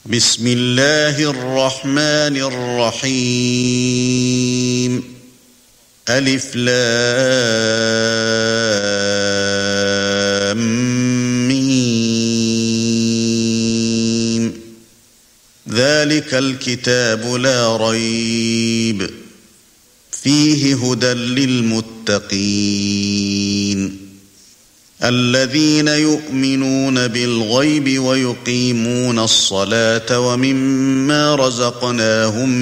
بسم الله الرحمن الرحيم ألف لام ميم ذلك الكتاب لا ريب فيه هدى للمتقين الذين يؤمنون بالغيب ويقيمون الصلاة ومما رزقناهم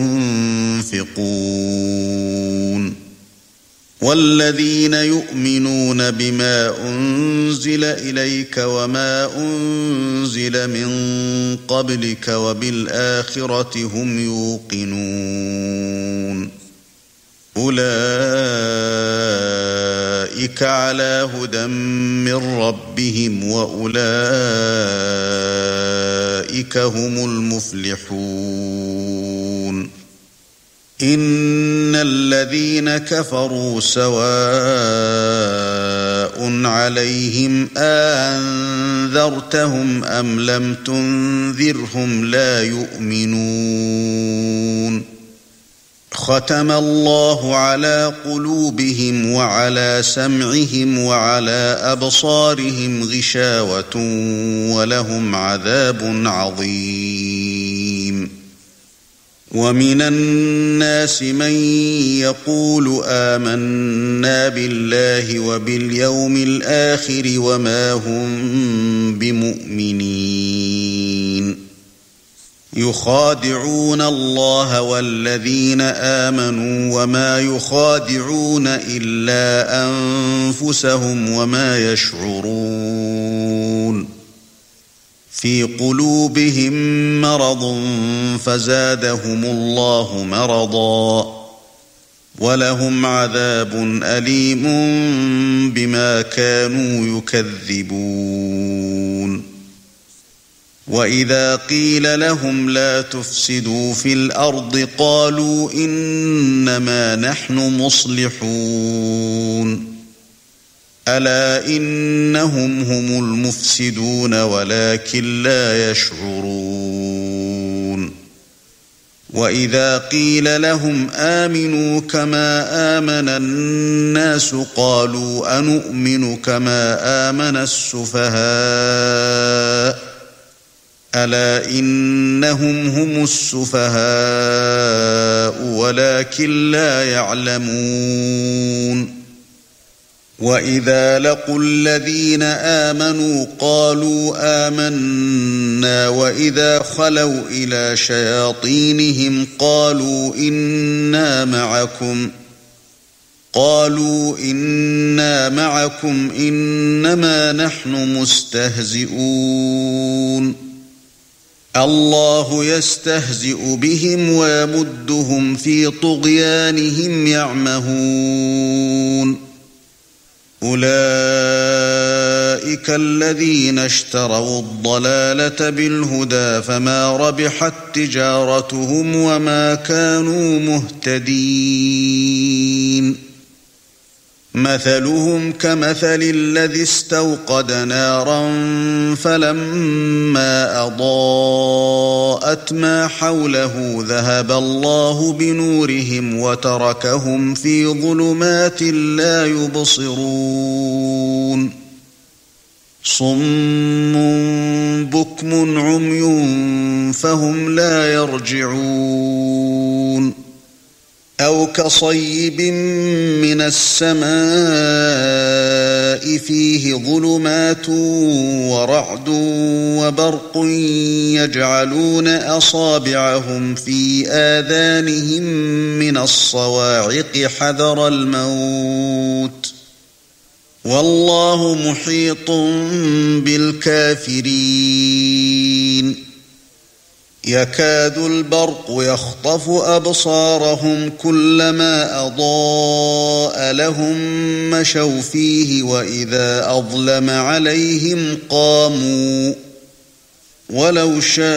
ينفقون والذين يؤمنون بما أنزل إليك وما أنزل من قبلك وبالآخرة هم يوقنون أولئك على هدى من ربهم وأولئك هم المفلحون إن الذين كفروا سواء عليهم أنذرتهم أم لم تنذرهم لا يؤمنون ختم الله على قلوبهم وعلى سمعهم وعلى أبصارهم غشاوة ولهم عذاب عظيم ومن الناس من يقول آمنا بالله وباليوم الآخر وما هم بمؤمنين يخادعون الله والذين آمنوا وما يخادعون إلا أنفسهم وما يشعرون في قلوبهم مرض فزادهم الله مرضا ولهم عذاب أليم بما كانوا يكذبون وإذا قيل لهم لا تفسدوا في الأرض قالوا إنما نحن مصلحون ألا إنهم هم المفسدون ولكن لا يشعرون وإذا قيل لهم آمنوا كما آمن الناس قالوا أنؤمن كما آمن السفهاء ألا إنهم هم السفهاء ولكن لا يعلمون وإذا لقوا الذين آمنوا قالوا آمنا وإذا خلوا إلى شياطينهم قالوا إنا معكم إنما نحن مستهزئون الله يستهزئ بهم ويمدهم في طغيانهم يعمهون أولئك الذين اشتروا الضلالة بالهدى فما ربحت تجارتهم وما كانوا مهتدين مثلهم كمثل الذي استوقد نارا فلما أضاءت ما حوله ذهب الله بنورهم وتركهم في ظلمات لا يبصرون صم بكم عمي فهم لا يرجعون أو كصيب من السماء فيه ظلمات ورعد وبرق يجعلون أصابعهم في آذانهم من الصواعق حذر الموت والله محيط بالكافرين يكاد البرق يخطف أبصارهم كلما أضاء لهم مشوا فيه وإذا أظلم عليهم قاموا ولو شاء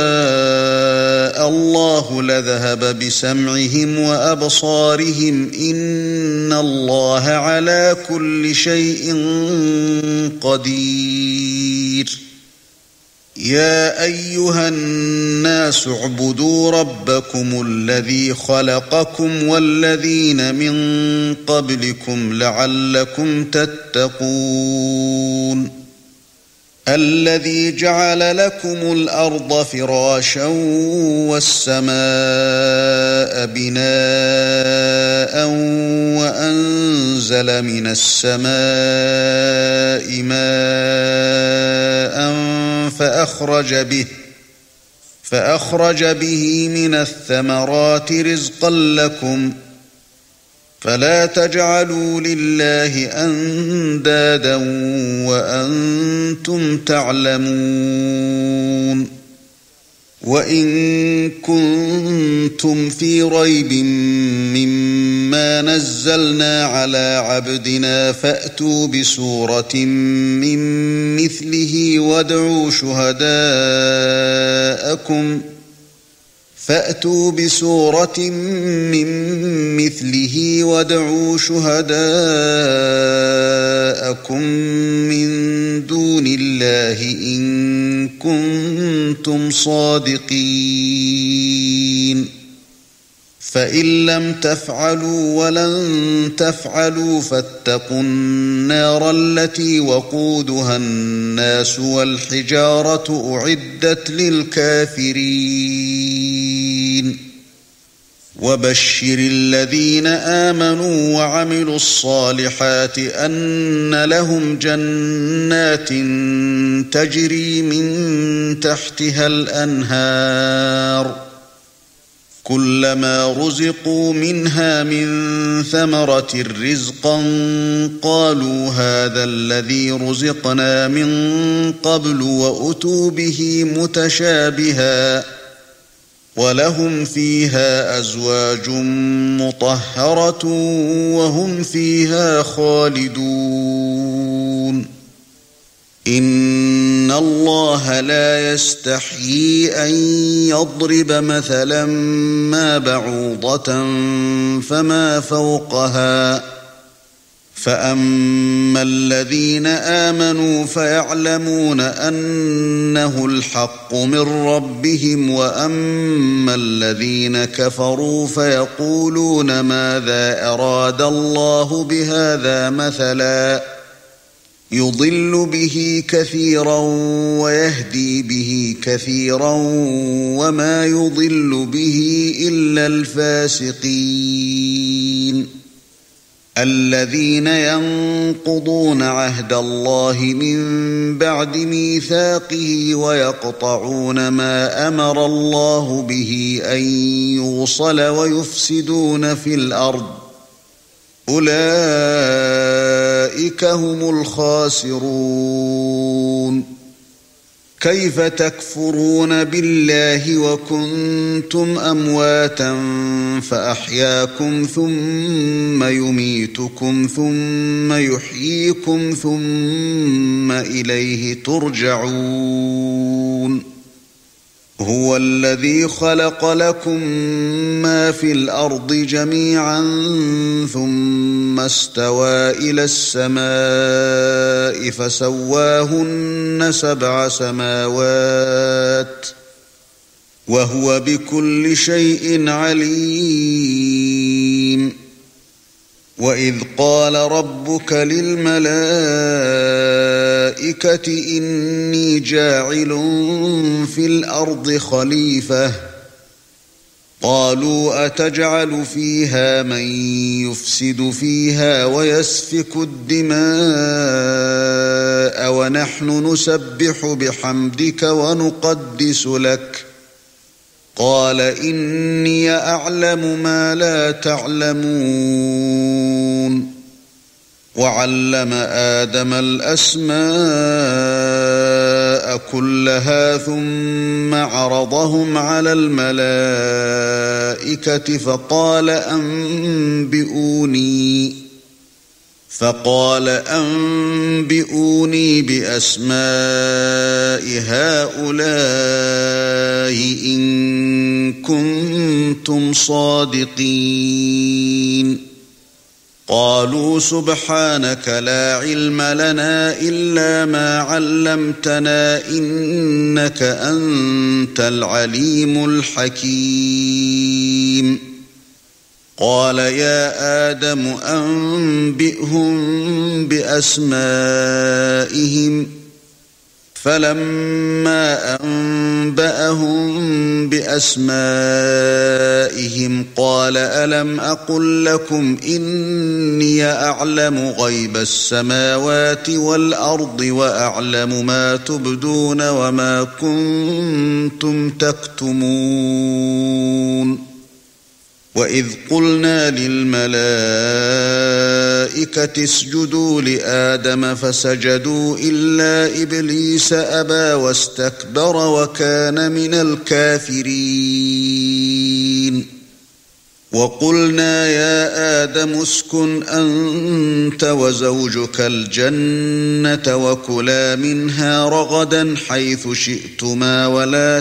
الله لذهب بسمعهم وأبصارهم إن الله على كل شيء قدير يا أيها الناس اعبدوا ربكم الذي خلقكم والذين من قبلكم لعلكم تتقون الذي جعل لكم الأرض فراشا والسماء بناء وأنزل من السماء ماء فأخرج به من الثمرات رزقا لكم فلا تجعلوا لله أندادا وأنتم تعلمون وإن كنتم في ريب مما نزلنا على عبدنا فأتوا بسورة من مثله وادعوا شهداءكم من دون الله إن كنتم صادقين فإن لم تفعلوا ولن تفعلوا فاتقوا النار التي وقودها الناس والحجارة أعدت للكافرين وبشر الذين آمنوا وعملوا الصالحات أن لهم جنات تجري من تحتها الأنهار كلما رزقوا منها من ثمرة رزقا قالوا هذا الذي رزقنا من قبل وأتوا به متشابها ولهم فيها أزواج مطهرة وهم فيها خالدون إن الله لا يستحيي أن يضرب مثلا ما بعوضة فما فوقها فأما الذين آمنوا فيعلمون أنه الحق من ربهم وأما الذين كفروا فيقولون ماذا أراد الله بهذا مثلا يضل به كثيرا ويهدي به كثيرا وما يضل به إلا الفاسقين الذين ينقضون عهد الله من بعد ميثاقه ويقطعون ما أمر الله به أن يوصل ويفسدون في الأرض أولئك هم الخاسرون كيف تكفرون بالله وكنتم أمواتا فأحياكم ثم يميتكم ثم يحييكم ثم إليه ترجعون هو الذي خلق لكم ما في الأرض جميعا ثم استوى إلى السماء فسواهن 7 سماوات وهو بكل شيء عليم وإذ قال ربك للملائكة إني جاعل في الأرض خليفة قالوا أتجعل فيها من يفسد فيها ويسفك الدماء ونحن نسبح بحمدك ونقدس لك قال إني أعلم ما لا تعلمون وعلم آدم الأسماء كلها ثم عرضهم على الملائكة فقال أنبئوني بأسماء هؤلاء إن كنتم صادقين قالوا سبحانك لا علم لنا إلا ما علمتنا إنك أنت العليم الحكيم قال يا آدم أنبئهم بأسمائهم فلما أنبأهم بأسمائهم قال ألم أقل لكم إني أعلم غيب السماوات والأرض وأعلم ما تبدون وما كنتم تكتمون وإذ قلنا للملائكة اسجدوا لآدم فسجدوا إلا إبليس أبى واستكبر وكان من الكافرين وقلنا يا آدم اسكن أنت وزوجك الجنة وكلا منها رغدا حيث شئتما ولا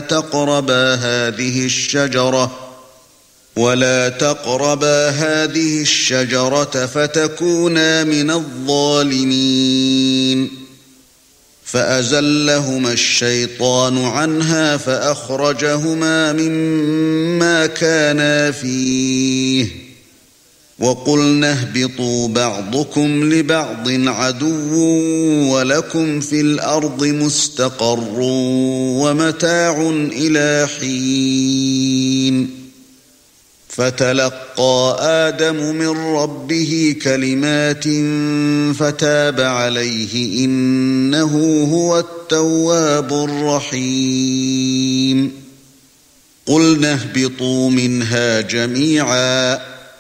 تقربا هذه الشجرة فتكونا من الظالمين فأزلهما الشيطان عنها فأخرجهما مما كانا فيه وقلنا اهبطوا بعضكم لبعض عدو ولكم في الأرض مستقر ومتاع إلى حين فتلقى آدم من ربه كلمات فتاب عليه إنه هو التواب الرحيم قلنا اهبطوا منها جميعا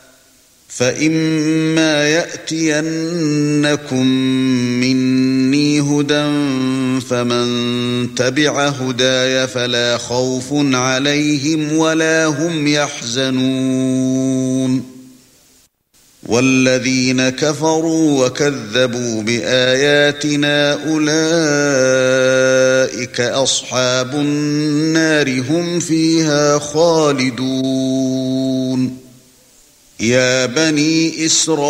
فإما يأتينكم مني هدى فمن تبع هداي فلا خوف عليهم ولا هم يحزنون والذين كفروا وكذبوا بآياتنا أولئك أصحاب النار هم فيها خالدون يا بني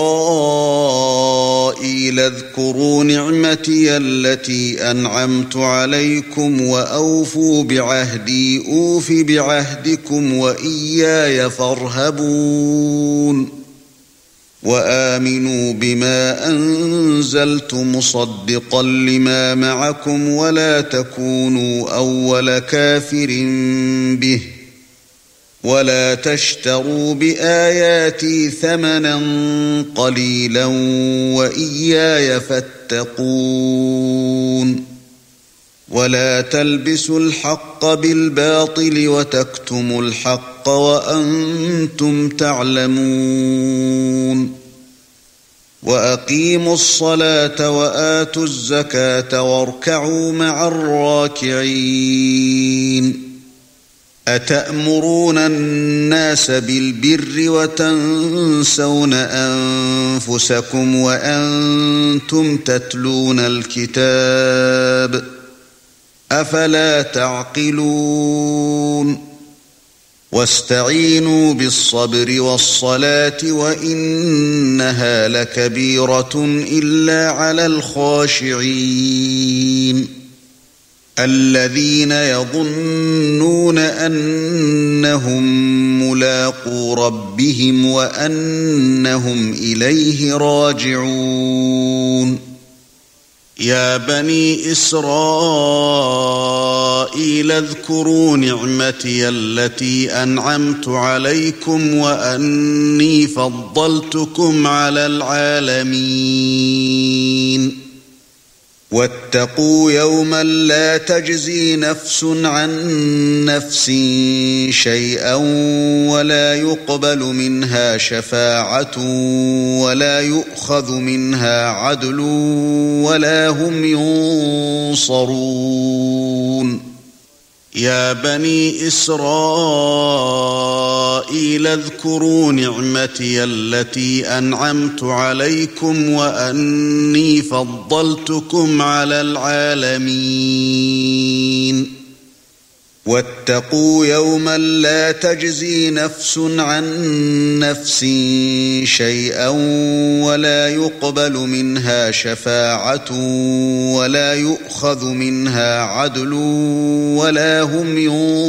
إسرائيل اذكروا نعمتي التي أنعمت عليكم وأوفوا بعهدي أوف بعهدكم وإياي فارهبون وآمنوا بما أنزلت مصدقا لما معكم ولا تكونوا أول كافر به ولا تشتروا بآياتي ثمنا قليلا وإياي فاتقون ولا تلبسوا الحق بالباطل وتكتموا الحق وأنتم تعلمون وأقيموا الصلاة وآتوا الزكاة واركعوا مع الراكعين أتأمرون الناس بالبر وتنسون أنفسكم وأنتم تتلون الكتاب أفلا تعقلون واستعينوا بالصبر والصلاة وإنها لكبيرة إلا على الخاشعين الذين يظنون أنهم ملاقو ربهم وأنهم إليه راجعون يا بني إسرائيل اذكروا نعمتي التي أنعمت عليكم وأني فضلتكم على العالمين واتقوا يوما لا تجزي نفس عن نفس شيئا ولا يقبل منها شفاعة ولا يؤخذ منها عدل ولا هم ينصرون يا بني إسرائيل اذكروا نعمتي التي أنعمت عليكم وأني فضلتكم على العالمين واتقوا يوما لا تجزي نفس عن نفس شيئا ولا يقبل منها شفاعة ولا يؤخذ منها عدل ولا هم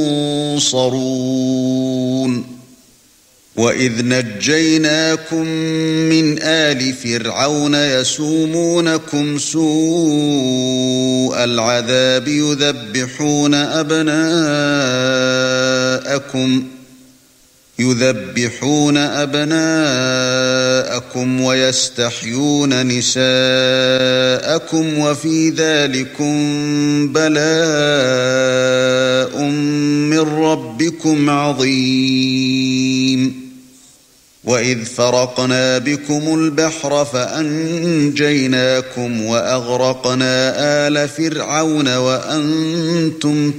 ينصرون وإذ نجيناكم من آل فرعون يسومونكم سوء العذاب يذبحون أبناءكم ويستحيون نساءكم وفي ذلكم بلاء من ربكم عظيم وإذ فرقنا بكم البحر فأنجيناكم وأغرقنا آل فرعون وأنتم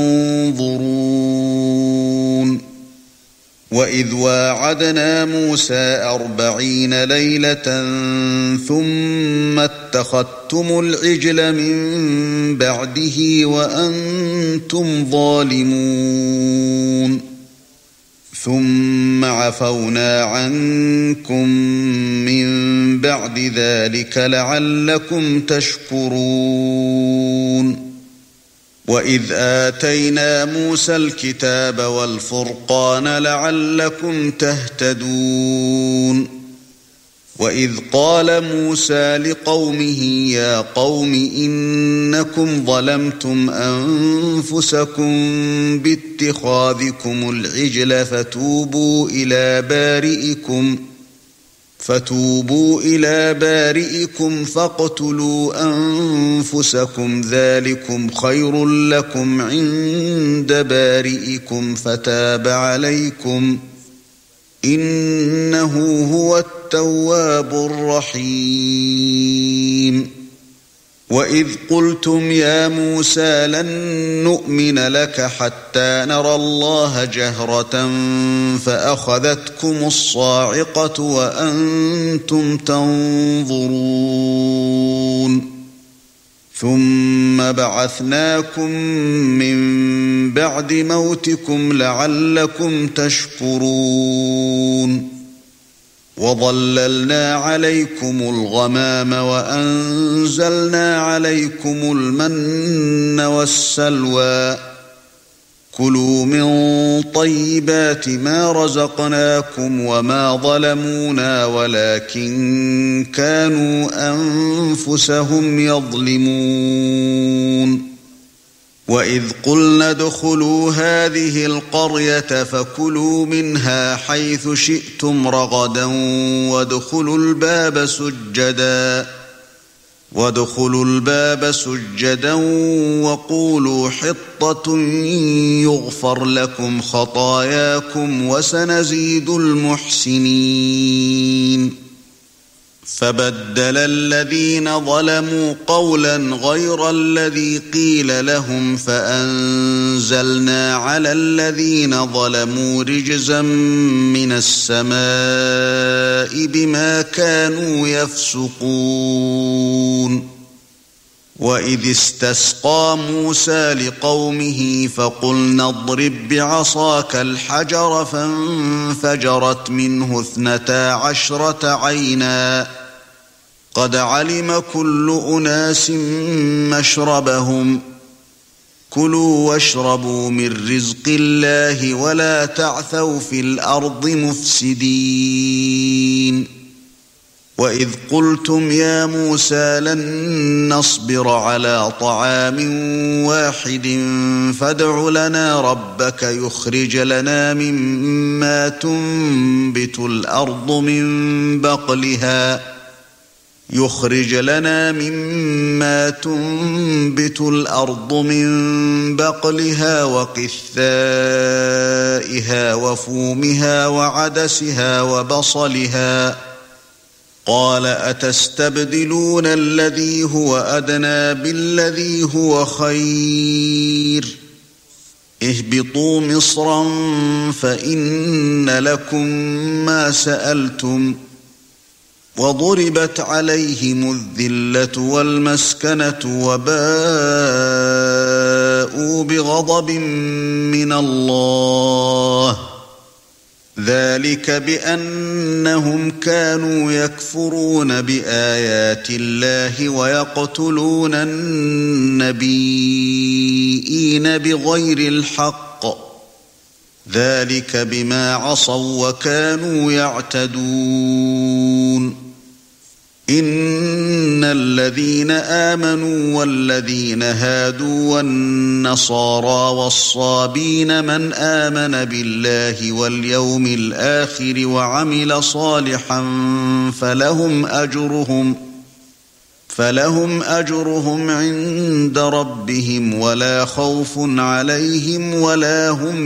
تنظرون وإذ واعدنا موسى 40 ليلة ثم اتخذتم العجل من بعده وأنتم ظالمون ثم عفونا عنكم من بعد ذلك لعلكم تشكرون وإذ آتينا موسى الكتاب والفرقان لعلكم تهتدون وإذ قال موسى لقومه يا قوم إنكم ظلمتم أنفسكم باتخاذكم العجل فتوبوا إلى بارئكم فاقتلوا أنفسكم ذلكم خير لكم عند بارئكم فتاب عليكم إنه هو التواب الرحيم وإذ قلتم يا موسى لن نؤمن لك حتى نرى الله جهرة فأخذتكم الصاعقة وأنتم تنظرون ثم بعثناكم من بعد موتكم لعلكم تشكرون وظللنا عليكم الغمام وأنزلنا عليكم المن والسلوى كلوا من طيبات ما رزقناكم وما ظلمونا ولكن كانوا أنفسهم يظلمون وإذ قلنا ادخلوا هذه القرية فكلوا منها حيث شئتم رغدا وادخلوا الباب سجدا وقولوا حطة يغفر لكم خطاياكم وسنزيد المحسنين فبدل الذين ظلموا قولا غير الذي قيل لهم فأنزلنا على الذين ظلموا رجزا من السماء بما كانوا يفسقون وإذ استسقى موسى لقومه فقلنا اضرب بعصاك الحجر فانفجرت منه 12 عينا قد علم كل أناس مشربهم كلوا واشربوا من رزق الله ولا تعثوا في الأرض مفسدين وإذ قلتم يا موسى لن نصبر على طعام واحد فادع لنا ربك يخرج لنا مما تنبت الأرض من بقلها وقثائها وفومها وعدسها وبصلها قال أتستبدلون الذي هو أدنى بالذي هو خير اهبطوا مصرا فإن لكم ما سألتم وضربت عليهم الذلة والمسكنة وباءوا بغضب من الله ذلك بأنهم كانوا يكفرون بآيات الله ويقتلون النبيين بغير الحق ذلك بما عصوا وكانوا يعتدون إن الذين آمنوا والذين هادوا والنصارى والصابين من آمن بالله واليوم الآخر وعمل صالحا فلهم أجرهم عند ربهم ولا خوف عليهم ولا هم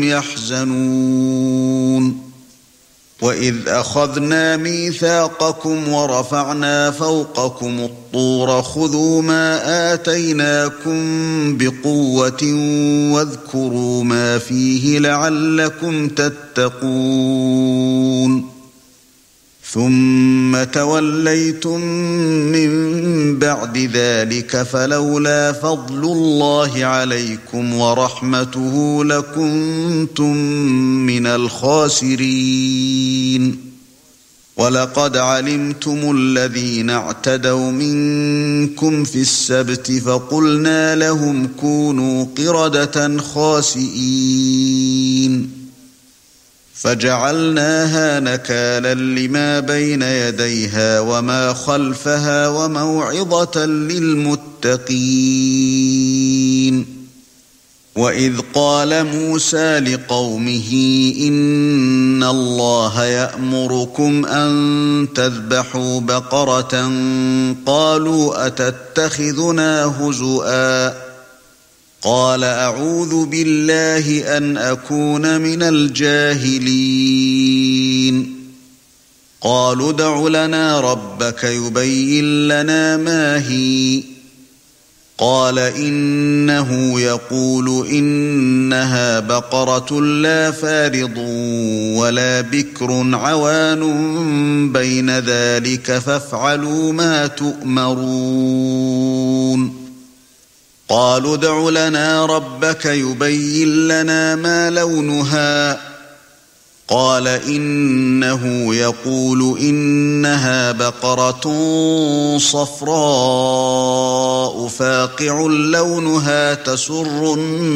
يحزنون وإذ أخذنا ميثاقكم ورفعنا فوقكم الطور خذوا ما آتيناكم بقوة واذكروا ما فيه لعلكم تتقون ثم توليتم من بعد ذلك فلولا فضل الله عليكم ورحمته لكنتم من الخاسرين ولقد علمتم الذين اعتدوا منكم في السبت فقلنا لهم كونوا قردة خاسئين فجعلناها نكالا لما بين يديها وما خلفها وموعظة للمتقين وإذ قال موسى لقومه إن الله يأمركم أن تذبحوا بقرة قالوا أتتخذنا هزؤا قال أعوذ بالله أن أكون من الجاهلين قالوا ادع لنا ربك يبين لنا ما هي قال إنه يقول إنها بقرة لا فارض ولا بكر عوان بين ذلك فافعلوا ما تؤمرون قالوا ادع لنا ربك يبين لنا ما لونها قال إنه يقول إنها بقرة صفراء فاقع لونها تسر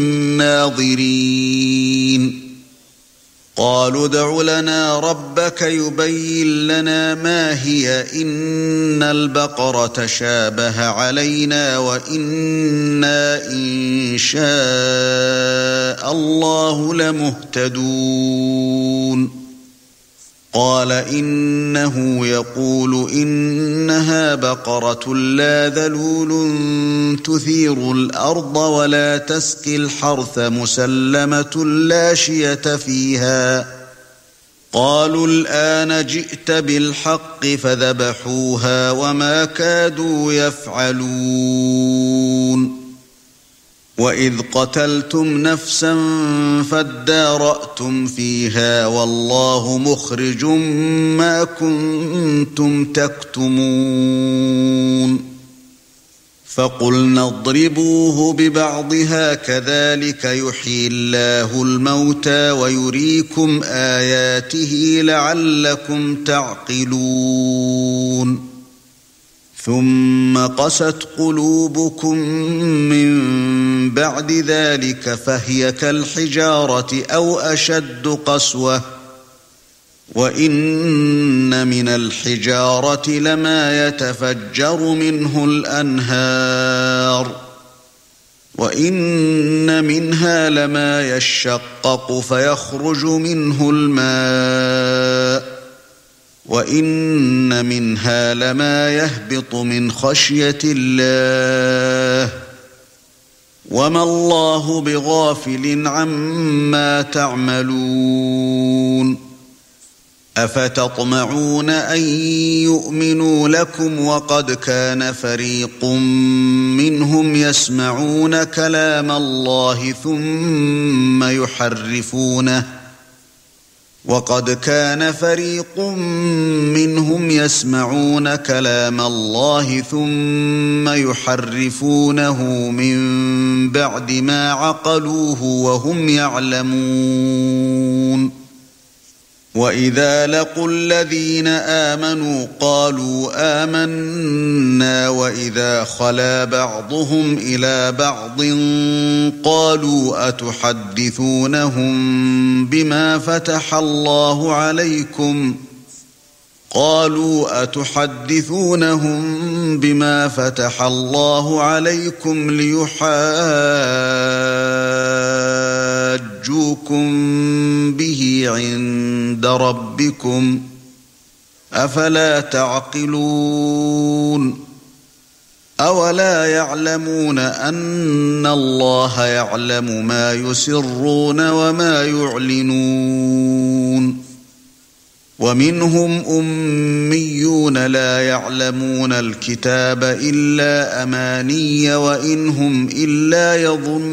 الناظرين قالوا ادع لنا ربك يبين لنا ما هي إن البقرة شابه علينا وإنا إن شاء الله لمهتدون قال إنه يقول إنها بقرة لا ذلول تثير الأرض ولا تسقي الحرث مسلمة لا شية فيها قالوا الآن جئت بالحق فذبحوها وما كادوا يفعلون وإذ قتلتم نفسا فادارأتم فيها والله مخرج ما كنتم تكتمون فقلنا اضربوه ببعضها كذلك يحيي الله الموتى ويريكم آياته لعلكم تعقلون ثم قست قلوبكم من بعد ذلك فهي كالحجارة أو أشد قسوة وإن من الحجارة لما يتفجر منه الأنهار وإن منها لما يشقق فيخرج منه الماء وإن منها لما يهبط من خشية الله وما الله بغافل عما تعملون أفتطمعون أن يؤمنوا لكم وقد كان فريق منهم يسمعون كلام الله ثم وقد كان فريق منهم يسمعون كلام الله ثم يحرفونه من بعد ما عقلوه وهم يعلمون. وإذا لقوا الذين آمنوا قالوا آمنا وإذا خلا بعضهم إلى بعض قالوا أتحدثونهم بما فتح الله عليكم ليحاجوكم به عند ربكم أفلا تعقلون. أولا يعلمون أن الله يعلم ما يسرون وما يعلنون. ومنهم أميون لا يعلمون الكتاب إلا أماني وإن هم إلا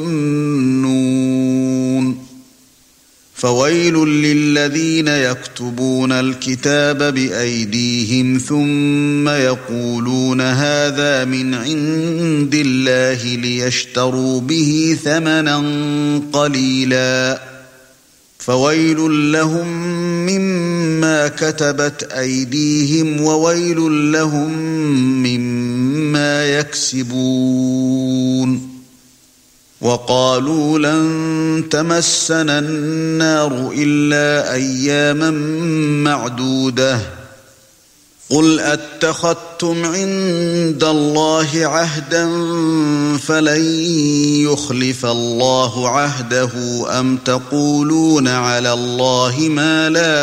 يظنون. فويل للذين يكتبون الكتاب بأيديهم ثم يقولون هذا من عند الله ليشتروا به ثمنا قليلا فويل لهم مما كتبت أيديهم وويل لهم مما يكسبون. وقالوا لن تمسنا النار إلا أياما معدودة قل أتخذتم عند الله عهدا فلن يخلف الله عهده أم تقولون على الله ما لا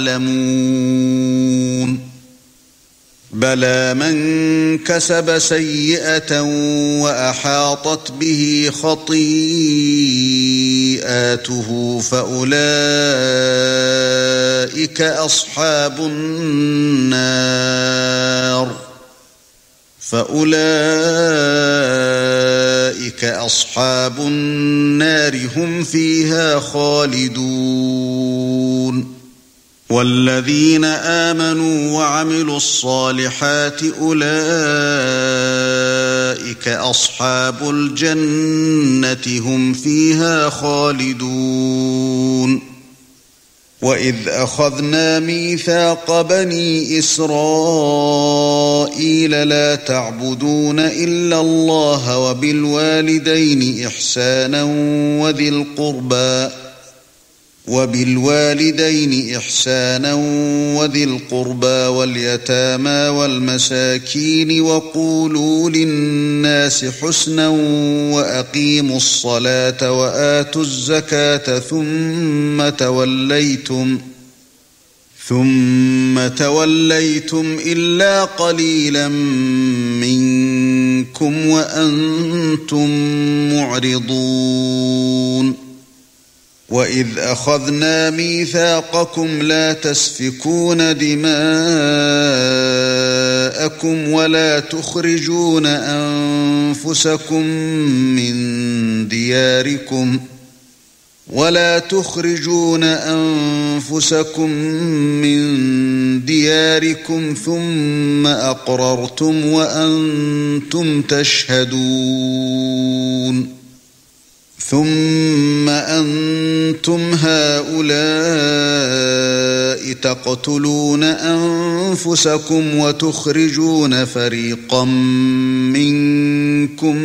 تعلمون. بلى من كسب سيئة وأحاطت به خطيئاته فأولئك أصحاب النار هم فيها خالدون. والذين آمنوا وعملوا الصالحات أولئك أصحاب الجنة هم فيها خالدون. وإذ أخذنا ميثاق بني إسرائيل لا تعبدون إلا الله وبالوالدين إحسانا وذي القربى واليتامى والمساكين وقولوا للناس حسنا وأقيموا الصلاة وآتوا الزكاة ثم توليتم إلا قليلا منكم وأنتم معرضون. وإذ أخذنا ميثاقكم لا تسفكون دماءكم ولا تخرجون أنفسكم من دياركم ثم أقررتم وأنتم تشهدون. ثم أنتم هؤلاء تقتلون أنفسكم وتخرجون فريقا منكم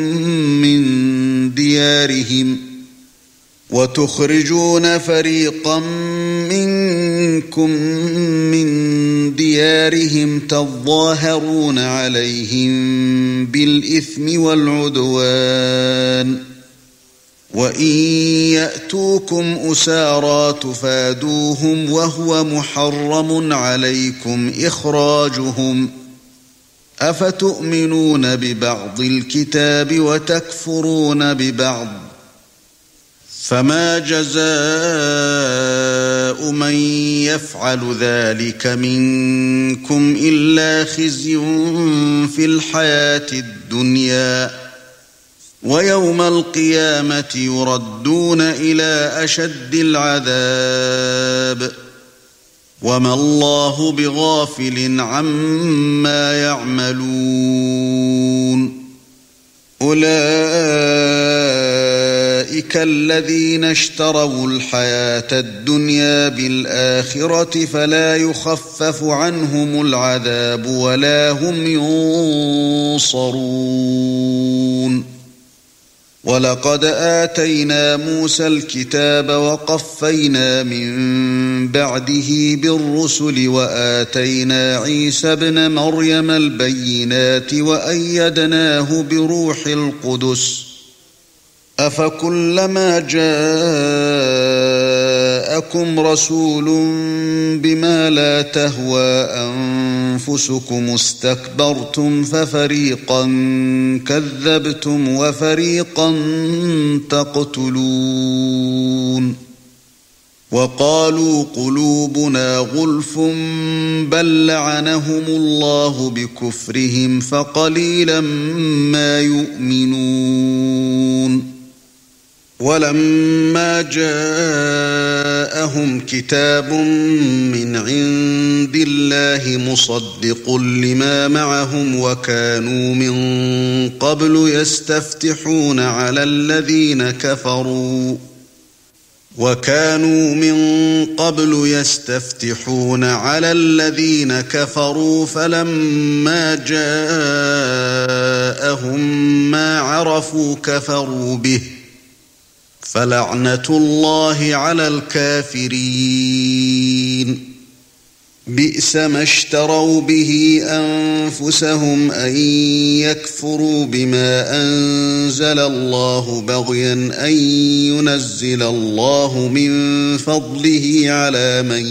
من ديارهم تظاهرون عليهم بالإثم والعدوان وإن يأتوكم أسارى تفادوهم وهو محرم عليكم إخراجهم أفتؤمنون ببعض الكتاب وتكفرون ببعض فما جزاء من يفعل ذلك منكم إلا خزي في الحياة الدنيا ويوم القيامة يردون إلى أشد العذاب وما الله بغافل عما يعملون أولئك الذين اشتروا الحياة الدنيا بالآخرة فلا يخفف عنهم العذاب ولا هم ينصرون ولقد آتينا موسى الكتاب وقفينا من بعده بالرسل وآتينا عيسى ابن مريم البينات وأيدناه بروح القدس أفكلما جاءكم رسول بما لا تهوى أنفسكم استكبرتم ففريقا كذبتم وفريقا تقتلون وقالوا قلوبنا غلف بل لعنهم الله بكفرهم فقليلا ما يؤمنون ولما جاءهم كتاب من عند الله مصدق لما معهم وكانوا من قبل يستفتحون على الذين كفروا فلما جاءهم ما عرفوا كفروا به فلعنة الله على الكافرين بئس ما اشتروا به أنفسهم أن يكفروا بما أنزل الله بغيا أن ينزل الله من فضله على من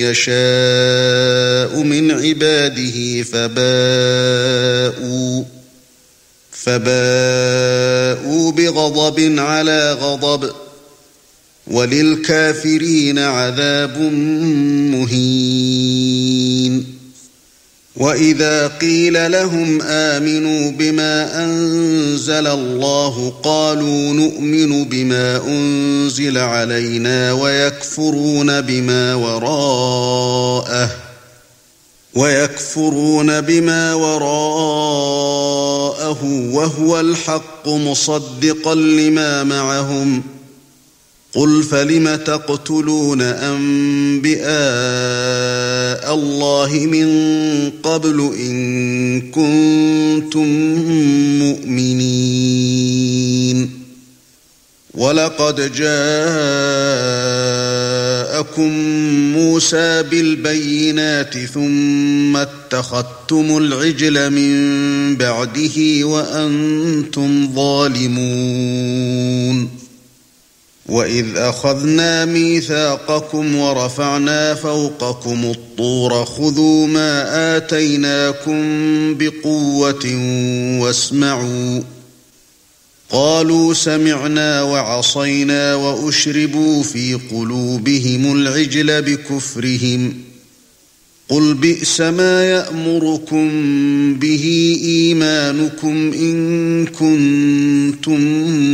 يشاء من عباده فباءوا بغضب على غضب وللكافرين عذاب مهين وإذا قيل لهم آمنوا بما أنزل الله قالوا نؤمن بما أنزل علينا ويكفرون بما وراءه وهو الحق مصدقا لما معهم قل فلم تقتلون أنبياء الله من قبل إن كنتم مؤمنين ولقد جاءكم موسى بالبينات ثم اتخذتم العجل من بعده وأنتم ظالمون وإذ أخذنا ميثاقكم ورفعنا فوقكم الطور خذوا ما آتيناكم بقوة واسمعوا قالوا سمعنا وعصينا وأشربوا في قلوبهم العجل بكفرهم قل بئس ما يأمركم به إيمانكم إن كنتم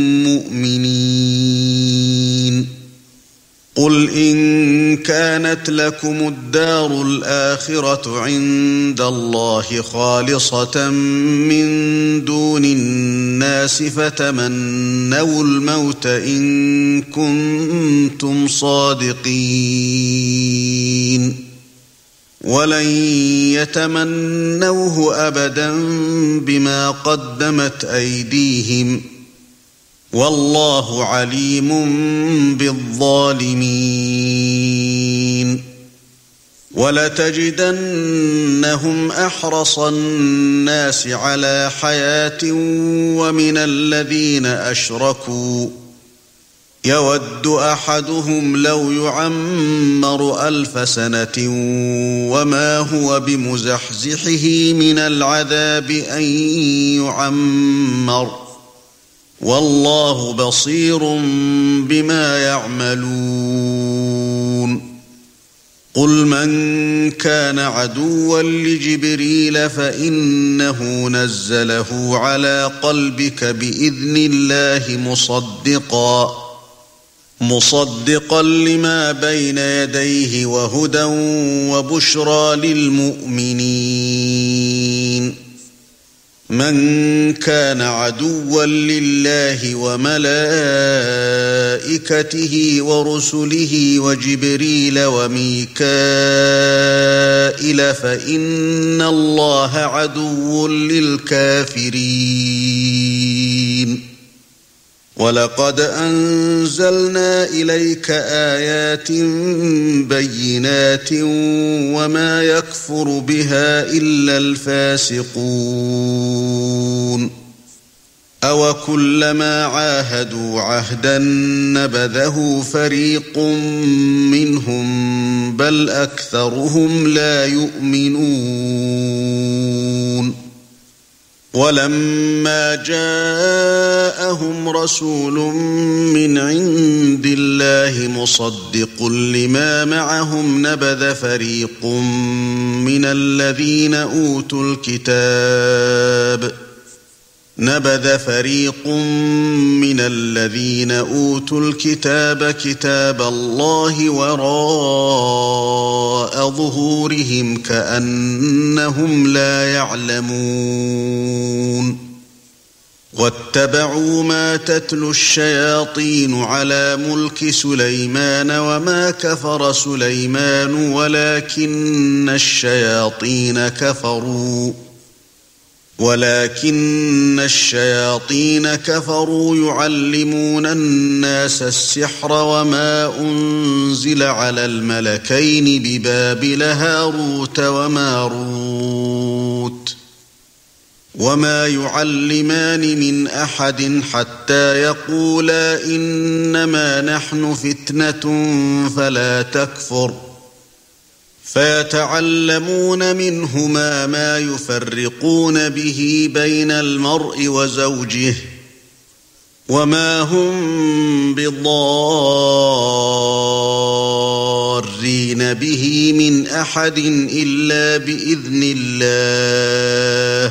مؤمنين قل إن كانت لكم الدار الآخرة عند الله خالصة من دون الناس فتمنوا الموت إن كنتم صادقين ولن يتمنوه أبدا بما قدمت أيديهم والله عليم بالظالمين ولتجدنهم أحرص الناس على حياة ومن الذين أشركوا يود أحدهم لو يعمر 1000 سنة وما هو بمزحزحه من العذاب أن يعمر والله بصير بما يعملون قل من كان عدوا لجبريل فإنه نزله على قلبك بإذن الله مصدقا لما بين يديه وهدى وبشرى للمؤمنين من كان عدوا لله وملائكته ورسله وجبريل وميكائيل فإن الله عدو للكافرين ولقد أنزلنا إليك آيات بينات وما يكفر بها إلا الفاسقون أوكلما عاهدوا عهدا نبذه فريق منهم بل أكثرهم لا يؤمنون ولما جاءهم رسول من عند الله مصدق لما معهم نبذ فريق من الذين أوتوا الكتاب كتاب الله وراء ظهورهم كأنهم لا يعلمون واتبعوا ما تتلو الشياطين على ملك سليمان وما كفر سليمان ولكن الشياطين كفروا يعلمون الناس السحر وما أنزل على الملكين ببابل هاروت وماروت وما يعلمان من أحد حتى يقولا إنما نحن فتنة فلا تكفر فيتعلمون منهما ما يفرقون به بين المرء وزوجه وما هم بضارين به من أحد إلا بإذن الله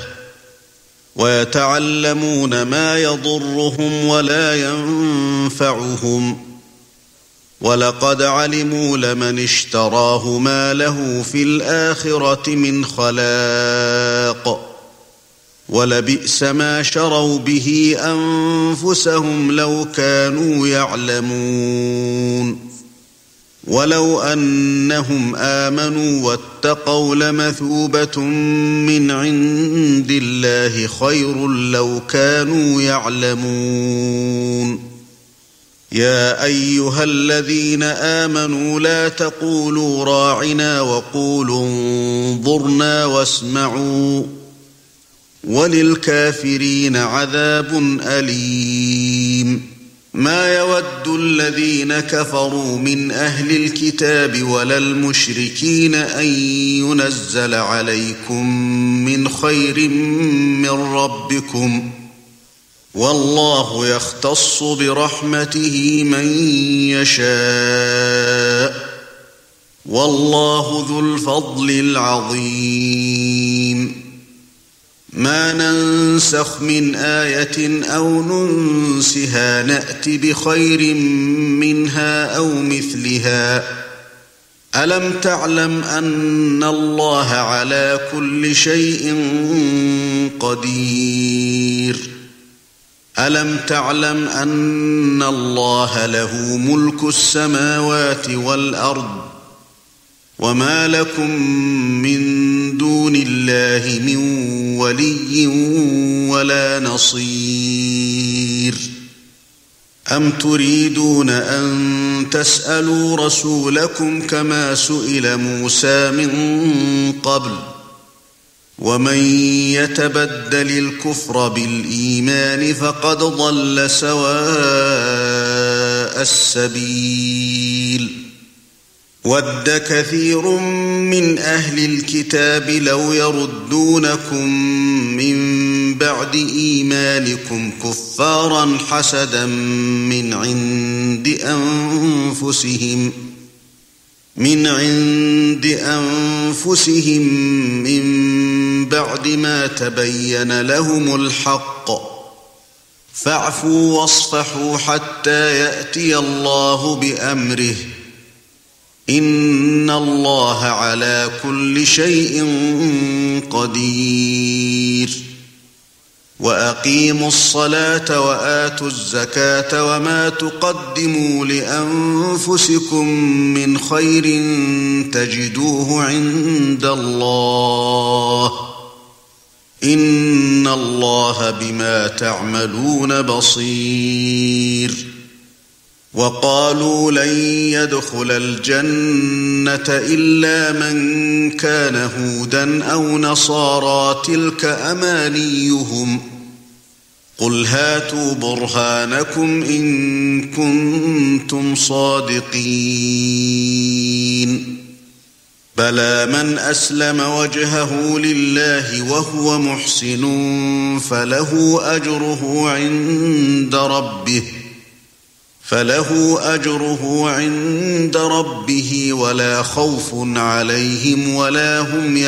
ويتعلمون ما يضرهم ولا ينفعهم ولقد علموا لمن اشتراه ما له في الآخرة من خلاق ولبئس ما شروا به أنفسهم لو كانوا يعلمون ولو أنهم آمنوا واتقوا لمثوبة من عند الله خير لو كانوا يعلمون يا أيها الذين آمنوا لا تقولوا راعنا وقولوا انظرنا واسمعوا وللكافرين عذاب أليم ما يود الذين كفروا من أهل الكتاب ولا المشركين أن ينزل عليكم من خير من ربكم والله يختص برحمته من يشاء والله ذو الفضل العظيم ما ننسخ من آية أو ننسها نأت بخير منها أو مثلها ألم تعلم أن الله على كل شيء قدير ألم تعلم أن الله له ملك السماوات والأرض وما لكم من دون الله من ولي ولا نصير أم تريدون أن تسألوا رسولكم كما سئل موسى من قبل ومن يتبدل الكفر بالإيمان فقد ضل سواء السبيل ود كثير من أهل الكتاب لو يردونكم من بعد إيمانكم كفارا حسدا من عند أنفسهم من بعد ما تبين لهم الحق فاعفوا واصفحوا حتى يأتي الله بأمره إن الله على كل شيء قدير وأقيموا الصلاة وآتوا الزكاة وما تقدموا لأنفسكم من خير تجدوه عند الله إن الله بما تعملون بصير وقالوا لن يدخل الجنة إلا من كان هودا أو نصارى تلك أمانيهم قل هاتوا برهانكم إن كنتم صادقين بلى من أسلم وجهه لله وهو محسن فله أجره عند ربه ولا خوف عليهم ولا هم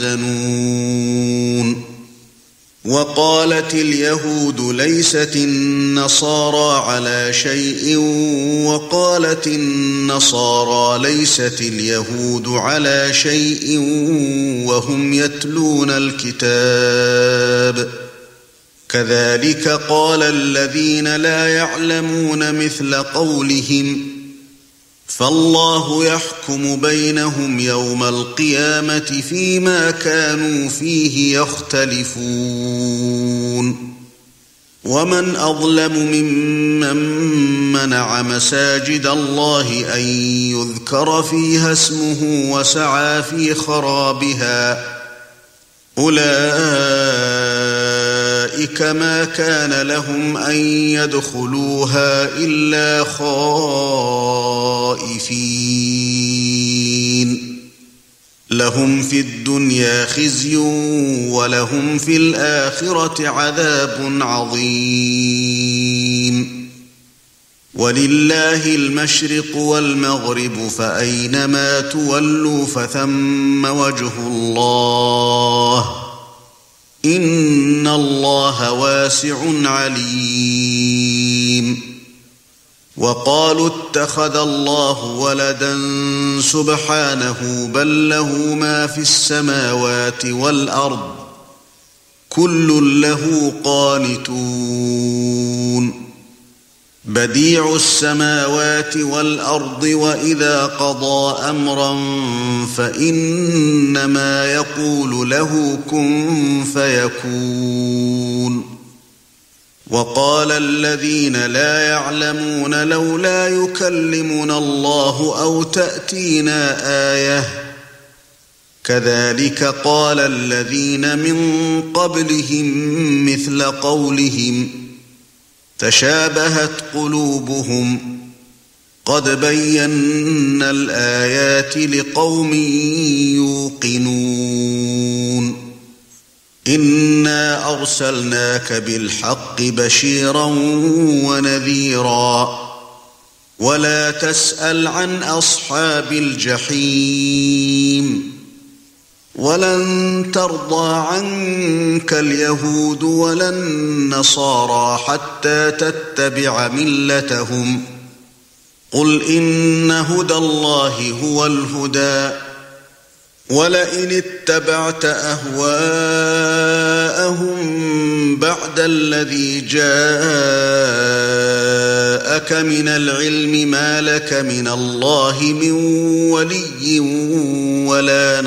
يحزنون وقالت اليهود ليست النصارى على شيء وقالت النصارى ليست اليهود على شيء وهم يتلون الكتاب كذلك قال الذين لا يعلمون مثل قولهم فالله يحكم بينهم يوم القيامة فيما كانوا فيه يختلفون ومن أظلم ممن منع مساجد الله أن يذكر فيها اسمه وسعى في خرابها أولئك ما كان لهم أن يدخلوها إلا خائفين لهم في الدنيا خزي ولهم في الآخرة عذاب عظيم ولله المشرق والمغرب فأينما تولوا فثم وجه الله إن الله واسع عليم وقالوا اتخذ الله ولدا سبحانه بل له ما في السماوات والأرض كل له قانتون بديع السماوات والأرض وإذا قضى أمرا فإنما يقول له كن فيكون وقال الذين لا يعلمون لولا يكلمنا الله أو تأتينا آية كذلك قال الذين من قبلهم مثل قولهم تشابهت قلوبهم قد بينا الآيات لقوم يوقنون إنا أرسلناك بالحق بشيرا ونذيرا ولا تسأل عن أصحاب الجحيم ولن ترضى عنك اليهود ولا النصارى حتى تتبع ملتهم قل إن هدى الله هو الهدى ولئن اتبعت أهواءهم بعد الذي جاءك من العلم ما لك من الله من ولي ولا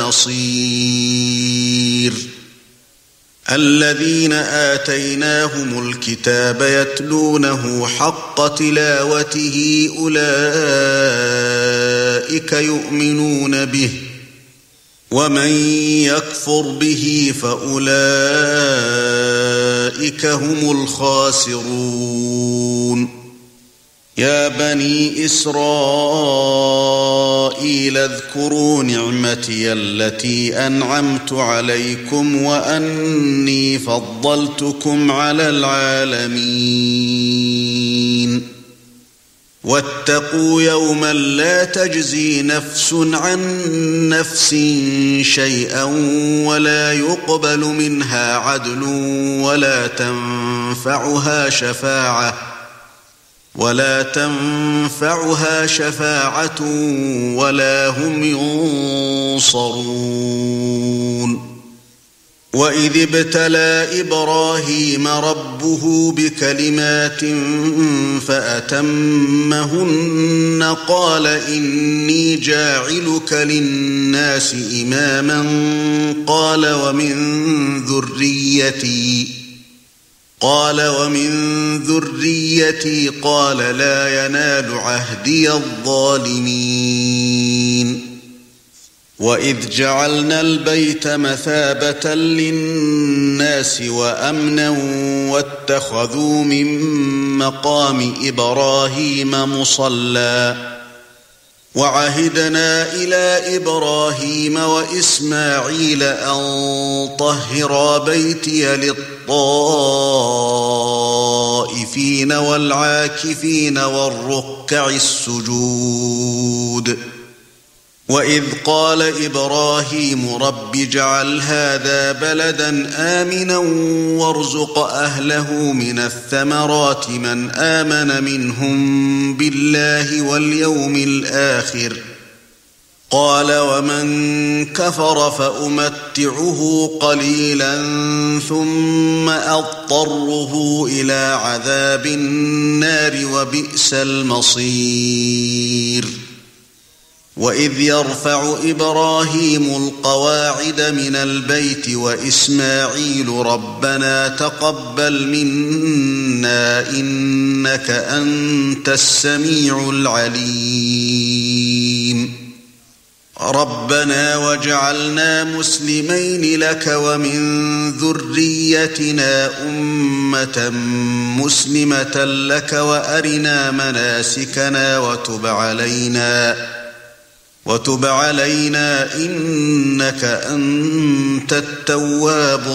نصير الذين آتيناهم الكتاب يتلونه حق تلاوته أولئك يؤمنون به ومن يكفر به فأولئك هم الخاسرون يا بني إسرائيل اذكروا نعمتي التي أنعمت عليكم وأني فضلتكم على العالمين واتقوا يوما لا تجزي نفس عن نفس شيئا ولا يقبل منها عدل ولا تنفعها شفاعة ولا هم ينصرون. وإذ ابتلى إبراهيم ربه بكلمات فأتمهن قال إني جاعلك للناس إماما قال ومن ذريتي قال لا ينال عهدي الظالمين. وإذ جعلنا البيت مثابة للناس وأمنا واتخذوا من مقام إبراهيم مصلى وعهدنا إلى إبراهيم وإسماعيل أن طهرا بيتي للطائفين والعاكفين والركع السجود. وإذ قال إبراهيم رب اجعل هذا بلدا آمنا وارزق أهله من الثمرات من آمن منهم بالله واليوم الآخر قال ومن كفر فأمتعه قليلا ثم أضطره إلى عذاب النار وبئس المصير. وإذ يرفع إبراهيم القواعد من البيت وإسماعيل ربنا تقبل منا إنك أنت السميع العليم. ربنا واجعلنا مسلمين لك ومن ذريتنا أمة مسلمة لك وأرنا مناسكنا وتب علينا إنك أنت التواب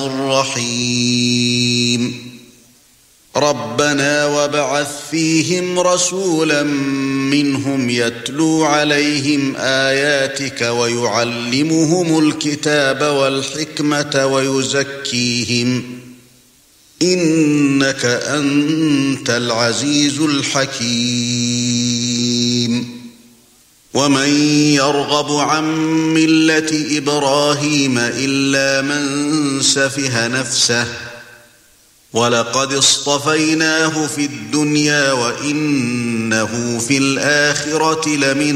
الرحيم. ربنا وابعث فيهم رسولا منهم يتلو عليهم آياتك ويعلمهم الكتاب والحكمة ويزكيهم إنك أنت العزيز الحكيم. ومن يرغب عن ملة إبراهيم إلا من سفه نفسه ولقد اصطفيناه في الدنيا وإنه في الآخرة لمن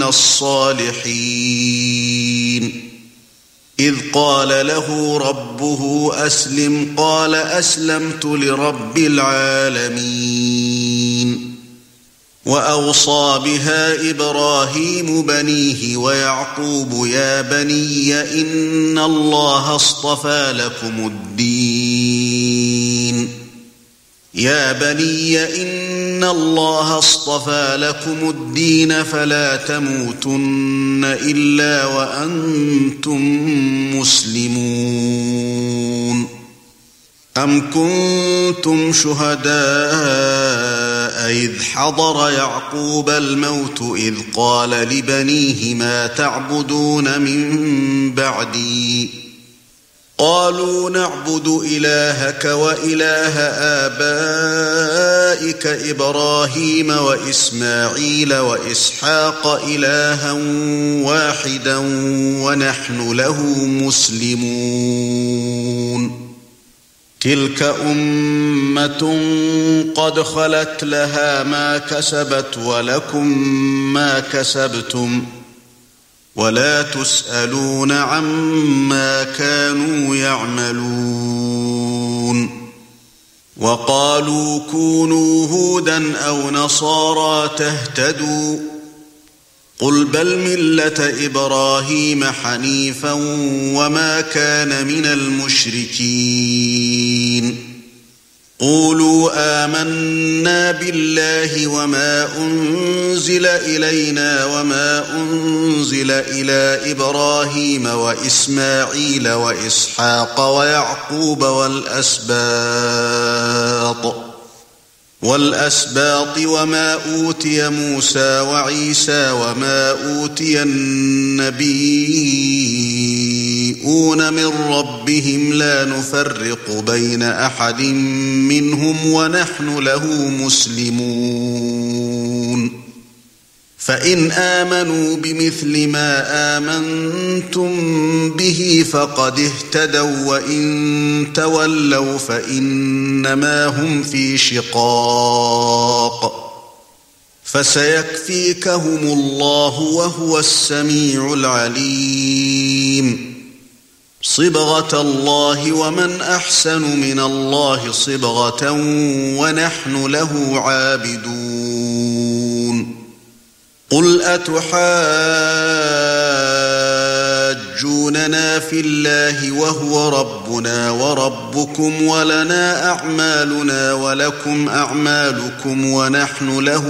الصالحين. إذ قال له ربه أسلم قال أسلمت لرب العالمين. وأوصى بها إبراهيم بنيه ويعقوب يا بني إن الله اصطفى لكم الدين فلا تموتن إلا وأنتم مسلمون. أم كنتم شهداء إذ حضر يعقوب الموت إذ قال لبنيه ما تعبدون من بعدي قالوا نعبد إلهك وإله آبائك إبراهيم وإسماعيل وإسحاق إلها واحدا ونحن له مسلمون. تلك أمة قد خلت لها ما كسبت ولكم ما كسبتم ولا تسألون عما كانوا يعملون. وقالوا كونوا هودا أو نصارى تهتدوا قل بل ملة إبراهيم حنيفا وما كان من المشركين. قولوا آمنا بالله وما أنزل إلينا وما أنزل إلى إبراهيم وإسماعيل وإسحاق ويعقوب والأسباط وما أوتي موسى وعيسى وما أوتي النبيون من ربهم لا نفرق بين أحد منهم ونحن له مسلمون فإن آمنوا بمثل ما آمنتم به فقد اهتدوا وإن تولوا فإنما هم في شقاق فسيكفيكهم الله وهو السميع العليم صبغة الله ومن أحسن من الله صبغة ونحن له عابدون قل أتحاجوننا في الله وهو ربنا وربكم ولنا أعمالنا ولكم أعمالكم ونحن له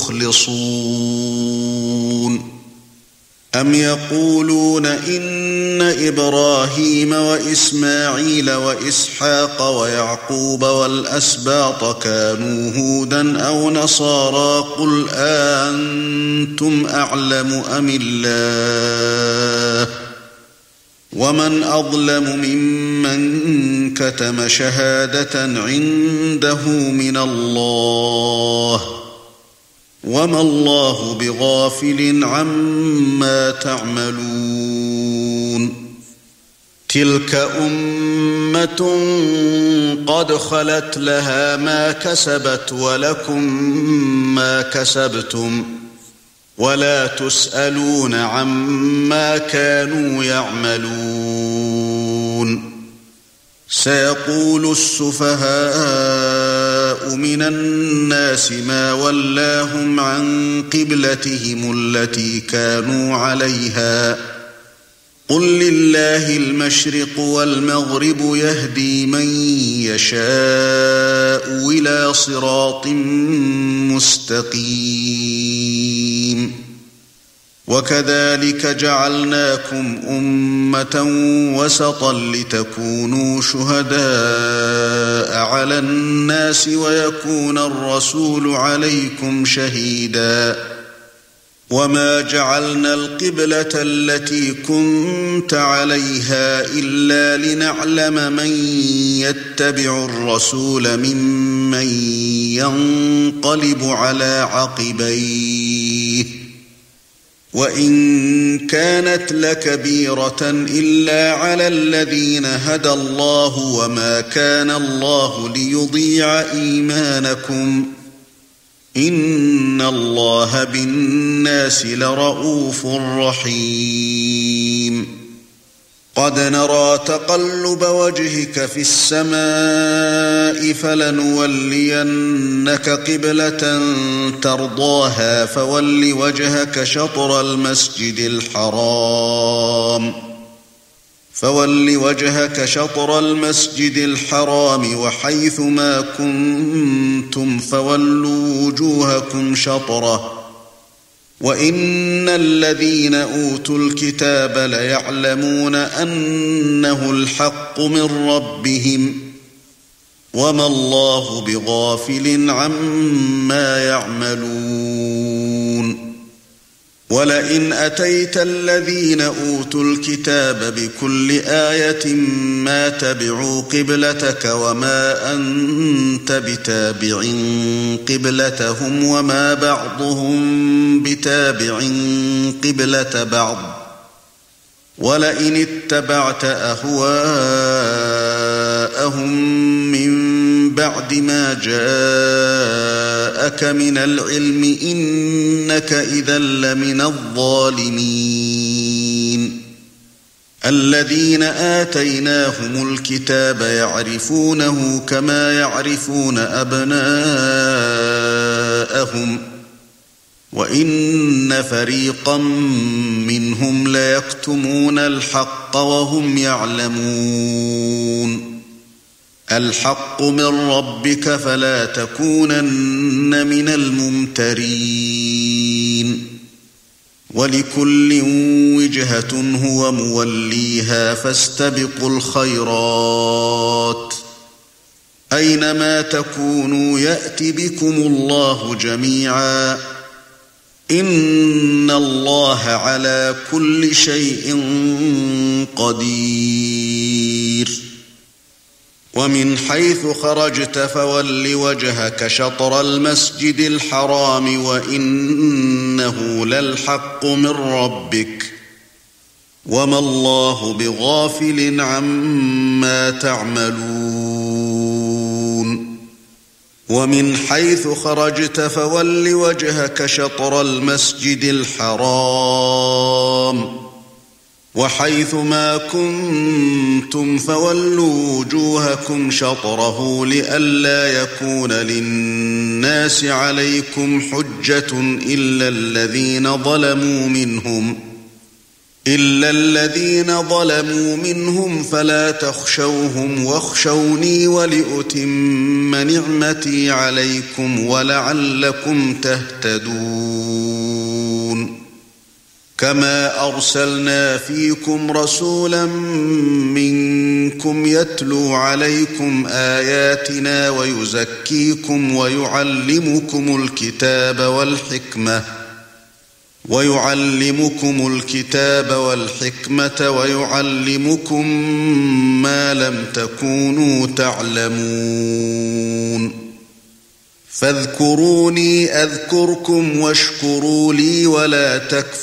مخلصون أم يقولون إن إبراهيم وإسماعيل وإسحاق ويعقوب والأسباط كانوا هودا أو نصارى قل أنتم أعلم أم الله ومن أظلم ممن كتم شهادة عنده من الله وما الله بغافل عما تعملون تلك أمة قد خلت لها ما كسبت ولكم ما كسبتم ولا تسألون عما كانوا يعملون سيقول السفهاء من الناس ما ولاهم عن قبلتهم التي كانوا عليها قل لله المشرق والمغرب يهدي من يشاء إلى صراط مستقيم وكذلك جعلناكم أمة وسطا لتكونوا شهداء على الناس ويكون الرسول عليكم شهيدا وما جعلنا القبلة التي كنت عليها إلا لنعلم من يتبع الرسول ممن ينقلب على عقبيه وإن كانت لكبيرة إلا على الذين هدى الله وما كان الله ليضيع إيمانكم إن الله بالناس لرءوف رحيم قد نرى تقلب وجهك في السماء فلنولينك قبلة ترضاها فول وجهك شطر المسجد الحرام وحيث ما كنتم فولوا وجوهكم شطره وإن الذين أوتوا الكتاب ليعلمون أنه الحق من ربهم وما الله بغافل عما يعملون ولئن أتيت الذين أوتوا الكتاب بكل آية ما تبعوا قبلتك وما أنت بتابع قبلتهم وما بعضهم بتابع قبلة بعض ولئن اتبعت أهواءهم من بعد ما جاءك من العلم إنك إذا لمن الظالمين الذين آتيناهم الكتاب يعرفونه كما يعرفون أبناءهم وإن فريقا منهم ليكتمون الحق وهم يعلمون الحق من ربك فلا تكونن من الممترين ولكل وجهة هو موليها فاستبقوا الخيرات أينما تكونوا يأت بكم الله جميعا إن الله على كل شيء قدير ومن حيث خرجت فول وجهك شطر المسجد الحرام وإنه للحق من ربك وما الله بغافل عما تعملون ومن حيث خرجت فول وجهك شطر المسجد الحرام وحيث ما كنتم فولوا وجوهكم شطره لئلا يكون للناس عليكم حجة إلا الذين ظلموا منهم فلا تخشوهم واخشوني ولأتم نعمتي عليكم ولعلكم تهتدون كما أرسلنا فيكم رسولا منكم يتلو عليكم آياتنا ويزكيكم ويعلمكم الكتاب والحكمة ويعلمكم ما لم تكونوا تعلمون فاذكروني أذكركم واشكروا لي ولا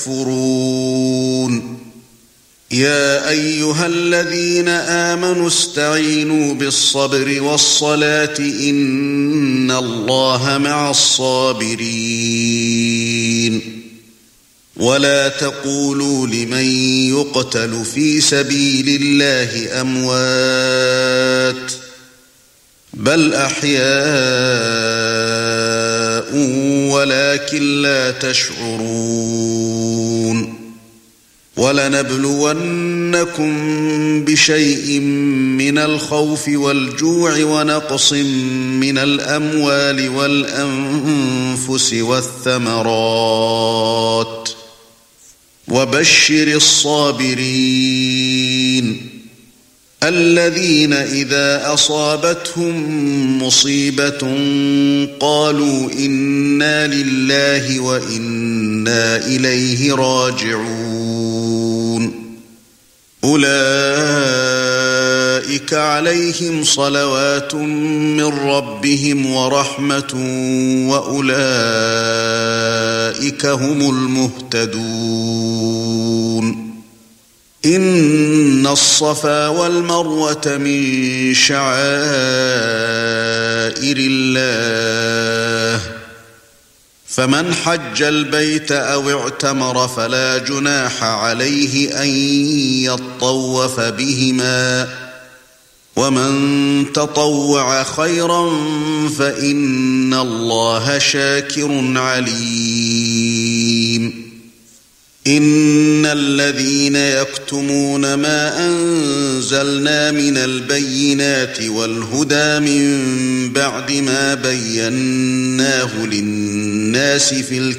تكفرون يا أيها الذين آمنوا استعينوا بالصبر والصلاة إن الله مع الصابرين ولا تقولوا لمن يقتل في سبيل الله أموات بل أحياء ولكن لا تشعرون ولنبلونكم بشيء من الخوف والجوع ونقص من الأموال والأنفس والثمرات وبشر الصابرين الذين إذا أصابتهم مصيبة قالوا إنا لله وإنا إليه راجعون أولئك عليهم صلوات من ربهم ورحمة وأولئك هم المهتدون إن الصفا والمروة من شعائر الله فمن حج البيت أو اعتمر فلا جناح عليه أن يطوف بهما ومن تطوع خيرا فإن الله شاكر عليم إن الذين يكتمون ما أنزلنا من البينات والهدى من بعد ما بيناه للناس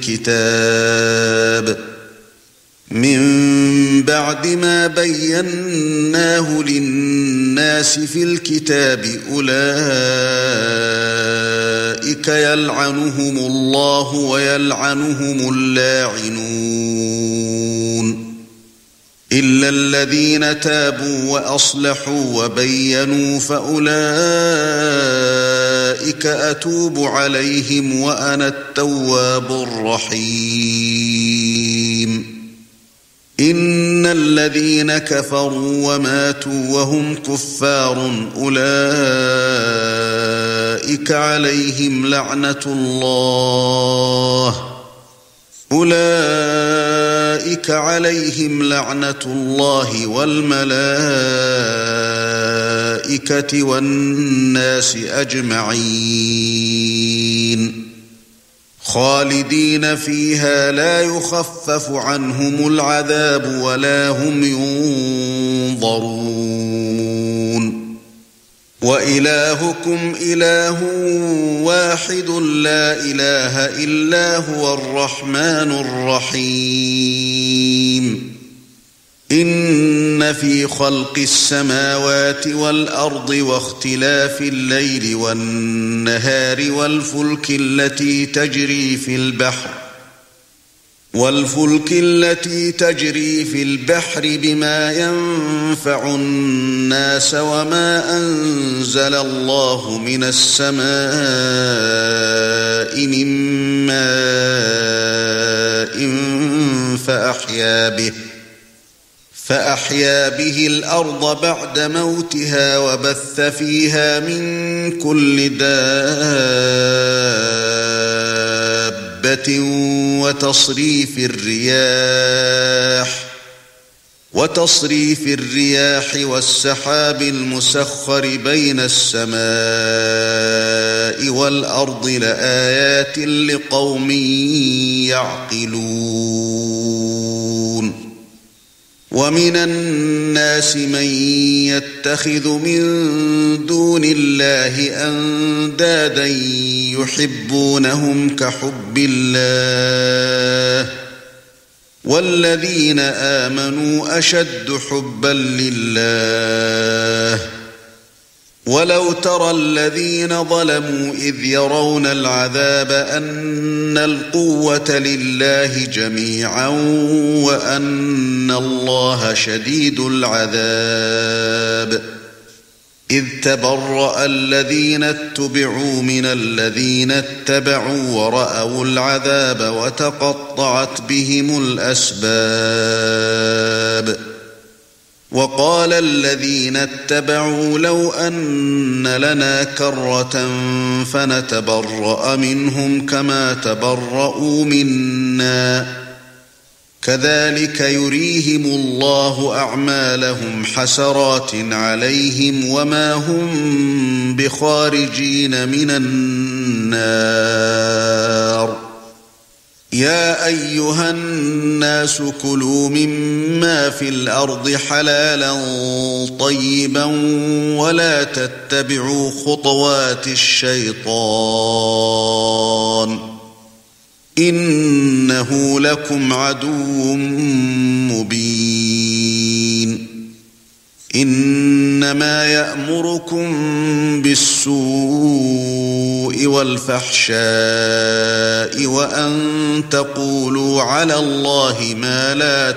في الكتاب أولئك يلعنهم الله ويلعنهم اللاعنون إلا الذين تابوا وأصلحوا وبينوا فأولئك أتوب عليهم وأنا التواب الرحيم إن الذين كفروا وماتوا وهم كفار أولئك عليهم لعنة الله والملائكة والناس أجمعين خالدين فيها لا يخفف عنهم العذاب ولا هم ينظرون وإلهكم إله واحد لا إله إلا هو الرحمن الرحيم إن إن في خلق السماوات والأرض واختلاف الليل والنهار والفلك التي تجري في البحر بما ينفع الناس وما أنزل الله من السماء من ماء فأحيا به الأرض بعد موتها وبث فيها من كل دابة وتصريف الرياح والسحاب المسخر بين السماء والأرض لآيات لقوم يعقلون ومن الناس من يتخذ من دون الله أندادا يحبونهم كحب الله والذين آمنوا أشد حبا لله ولو ترى الذين ظلموا إذ يرون العذاب أن القوة لله جميعا وأن الله شديد العذاب إذ تبرأ الذين اتبعوا من الذين اتبعوا ورأوا العذاب وتقطعت بهم الأسباب وقال الذين اتبعوا لو أن لنا كرة فنتبرأ منهم كما تبرؤوا منا كذلك يريهم الله أعمالهم حسرات عليهم وما هم بخارجين من النار يا أيها الناس كلوا مما في الأرض حلالا طيبا ولا تتبعوا خطوات الشيطان إنه لكم عدو مبين إنما يأمركم بالسوء والفحشاء وأن تقولوا على الله ما لا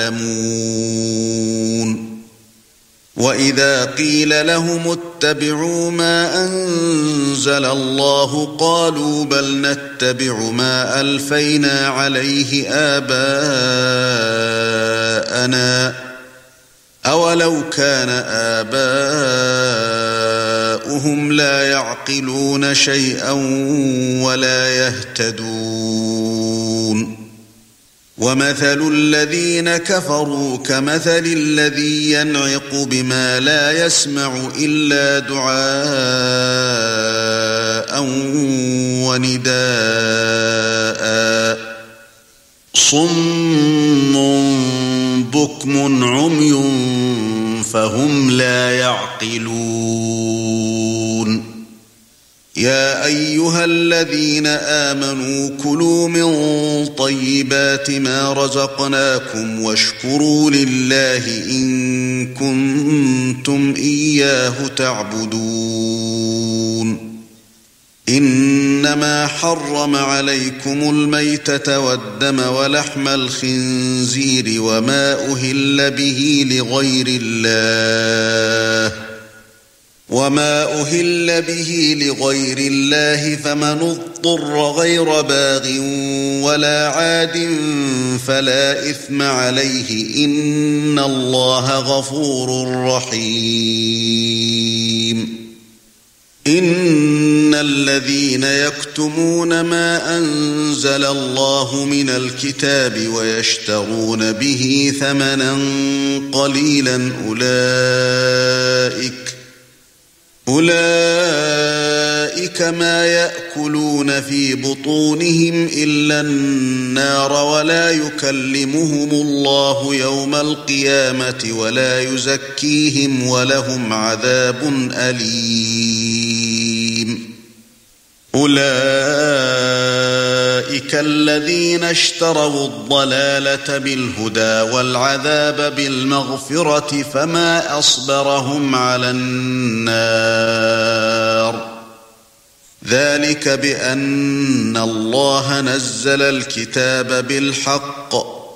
تعلمون وإذا قيل لهم اتبعوا ما أنزل الله قالوا بل نتبع ما ألفينا عليه آباءنا أولو كان آباؤهم لا يعقلون شيئا ولا يهتدون ومثل الذين كفروا كمثل الذي ينعق بما لا يسمع إلا دعاء ونداء صم بكم عمي فهم لا يعقلون يا أيها الذين آمنوا كلوا من طيبات ما رزقناكم واشكروا لله إن كنتم إياه تعبدون إنما حرم عليكم الميتة والدم ولحم الخنزير وما أهل به لغير الله فمن اضطر غير باغ ولا عاد فلا إثم عليه إن الله غفور رحيم إن الذين يكتمون ما أنزل الله من الكتاب ويشترون به ثمنا قليلا أولئك ما يأكلون في بطونهم إلا النار ولا يكلمهم الله يوم القيامة ولا يزكيهم ولهم عذاب أليم أولئك أولئك الذين اشتروا الضلالة بالهدى والعذاب بالمغفرة فما أصبرهم على النار ذلك بأن الله نزل الكتاب بالحق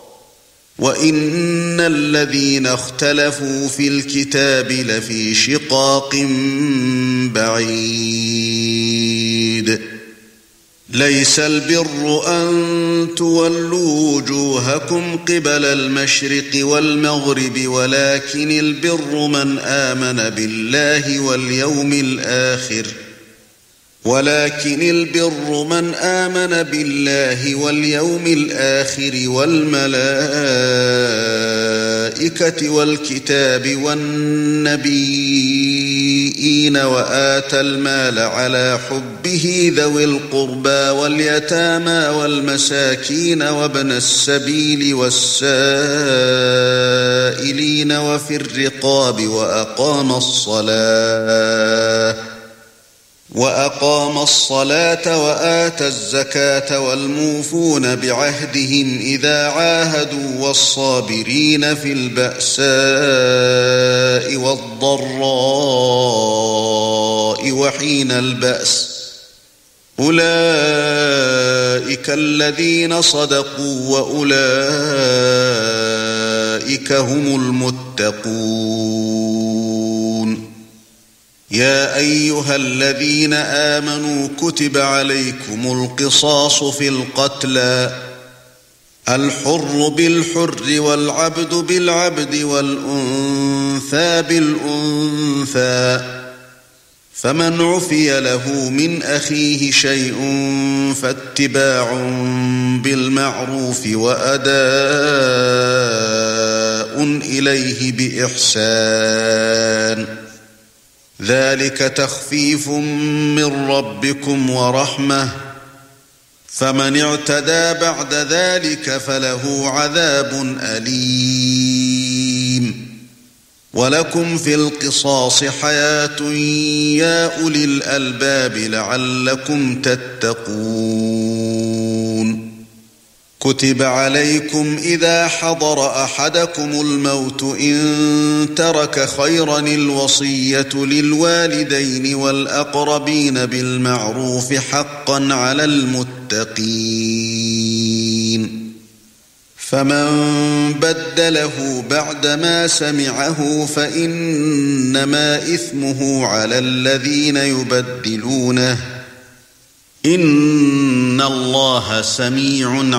وإن الذين اختلفوا في الكتاب لفي شقاق بعيد ليس البر أن تولوا وجوهكم قبل المشرق والمغرب ولكن البر من آمن بالله واليوم الآخر والملائكة والكتاب والنبيين وآتى المال على حبه ذوي القربى واليتامى والمساكين وابن السبيل والسائلين وفي الرقاب وأقام الصلاة وآتى الزكاة والموفون بعهدهم إذا عاهدوا والصابرين في البأساء والضراء وحين البأس أولئك الذين صدقوا وأولئك هم المتقون يا أيها الذين آمنوا كتب عليكم القصاص في القتلى الحر بالحر والعبد بالعبد والأنثى بالأنثى فمن عفي له من أخيه شيء فاتباع بالمعروف وأداء إليه بإحسان ذلك تخفيف من ربكم ورحمة فمن اعتدى بعد ذلك فله عذاب أليم ولكم في القصاص حياة يا أولي الألباب لعلكم تتقون كتب عليكم إذا حضر أحدكم الموت إن ترك خيرا الوصية للوالدين والأقربين بالمعروف حقا على المتقين فمن بدله بعدما سمعه فإنما إثمه على الذين يبدلونه إن الله سميع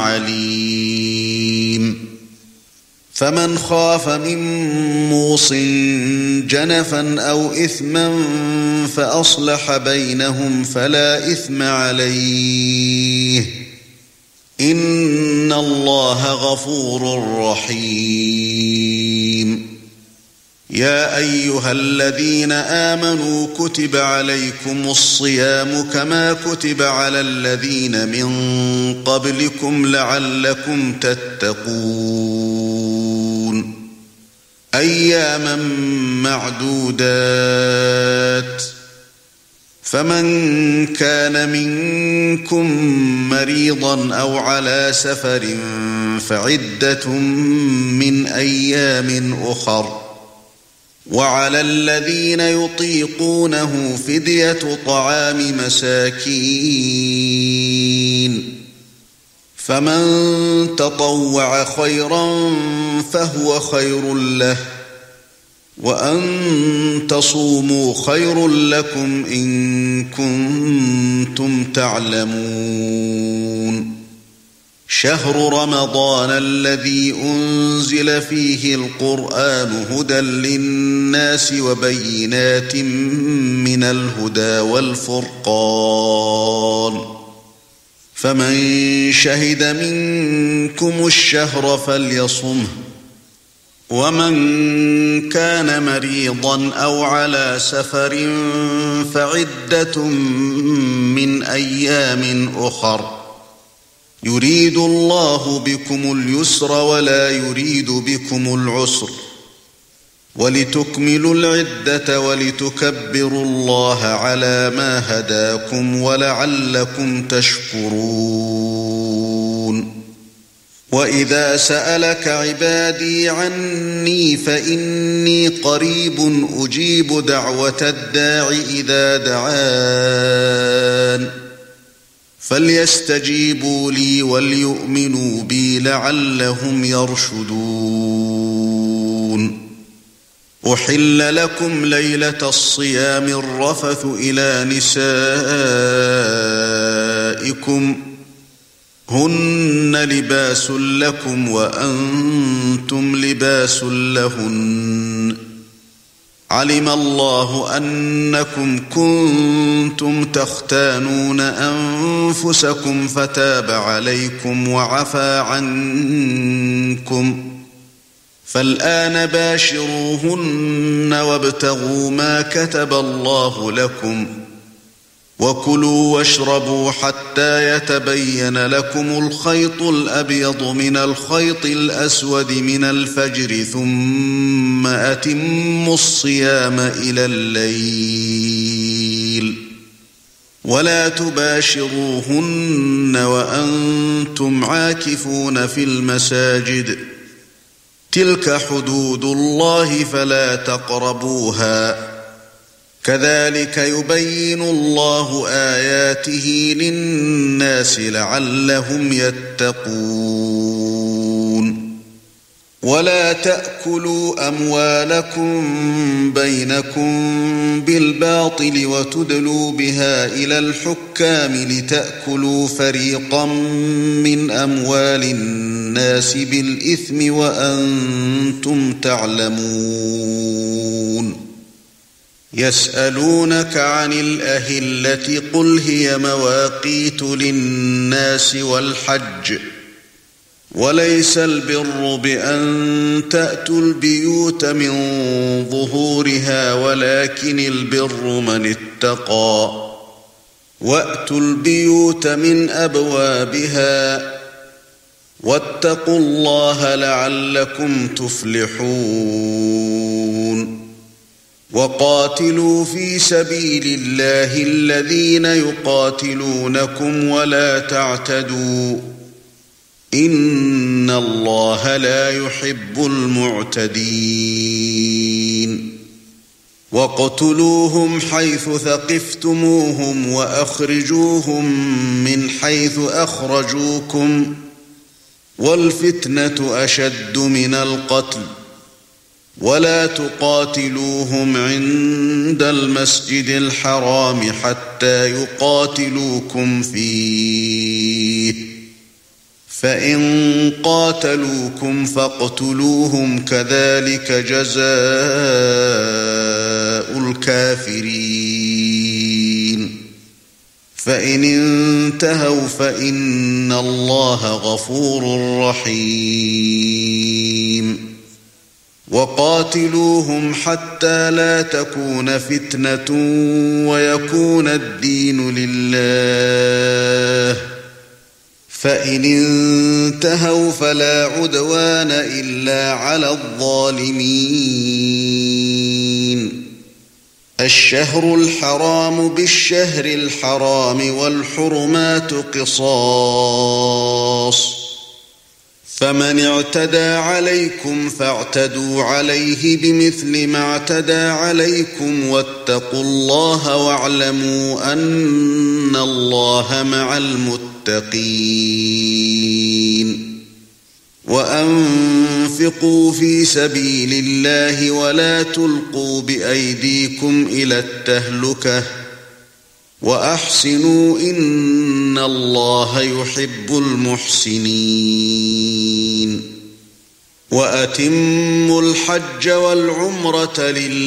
عليم فمن خاف من موص جنفا أو إثما فأصلح بينهم فلا إثم عليه إن الله غفور رحيم يا أيها الذين آمنوا كتب عليكم الصيام كما كتب على الذين من قبلكم لعلكم تتقون أياما معدودات فمن كان منكم مريضا أو على سفر فعدة من أيام أخر وعلى الذين يطيقونه فدية طعام مساكين فمن تطوع خيرا فهو خير له وأن تصوموا خير لكم إن كنتم تعلمون شهر رمضان الذي أنزل فيه القرآن هدى للناس وبينات من الهدى والفرقان فمن شهد منكم الشهر فليصمه ومن كان مريضا أو على سفر فعدة من أيام أخر يريد الله بكم اليسر ولا يريد بكم العسر ولتكملوا العدة ولتكبروا الله على ما هداكم ولعلكم تشكرون وإذا سألك عبادي عني فإني قريب أجيب دعوة الداع إذا دعان فليستجيبوا لي وليؤمنوا بي لعلهم يرشدون أحل لكم ليلة الصيام الرفث إلى نسائكم هن لباس لكم وأنتم لباس لهن علم الله أنكم كنتم تختانون أنفسكم فتاب عليكم وعفى عنكم فالآن باشروهن وابتغوا ما كتب الله لكم وكلوا واشربوا حتى يتبين لكم الخيط الأبيض من الخيط الأسود من الفجر ثم أتموا الصيام إلى الليل ولا تباشروهن وأنتم عاكفون في المساجد تلك حدود الله فلا تقربوها كذلك يبين الله آياته للناس لعلهم يتقون ولا تأكلوا أموالكم بينكم بالباطل وتدلوا بها إلى الحكام لتأكلوا فريقا من أموال الناس بالإثم وأنتم تعلمون يسألونك عن الأهلة قل هي مواقيت للناس والحج وليس البر بأن تأتوا البيوت من ظهورها ولكن البر من اتقى وأتوا البيوت من أبوابها واتقوا الله لعلكم تفلحون وقاتلوا في سبيل الله الذين يقاتلونكم ولا تعتدوا إن الله لا يحب المعتدين وَاقْتُلُوهُمْ حَيْثُ ثَقِفْتُمُوهُمْ وَأَخْرِجُوهُمْ مِنْ حَيْثُ أَخْرَجُوكُمْ وَالْفِتْنَةُ أَشَدُّ مِنَ الْقَتْلِ وَلَا تُقَاتِلُوهُمْ عِندَ الْمَسْجِدِ الْحَرَامِ حَتَّى يُقَاتِلُوكُمْ فِيهِ فَإِنْ قَاتَلُوكُمْ فَاقْتُلُوهُمْ كَذَلِكَ جَزَاءُ الْكَافِرِينَ فَإِنِ انْتَهَوْا فَإِنَّ اللَّهَ غَفُورٌ رَحِيمٌ وَقَاتِلُوهُمْ حَتَّى لَا تَكُونَ فِتْنَةٌ وَيَكُونَ الدِّينُ لِلَّهِ فَإِنِ انْتَهَوْا فَلَا عُدْوَانَ إِلَّا عَلَى الظَّالِمِينَ الشهر الحرام بالشهر الحرام والحرمات قصاص فمن اعتدى عليكم فاعتدوا عليه بمثل ما اعتدى عليكم واتقوا الله واعلموا أن الله مع المتقين وأنفقوا في سبيل الله ولا تلقوا بأيديكم إلى التهلكة وأحسنوا إن الله يحب المحسنين وأتموا الحج والعمرة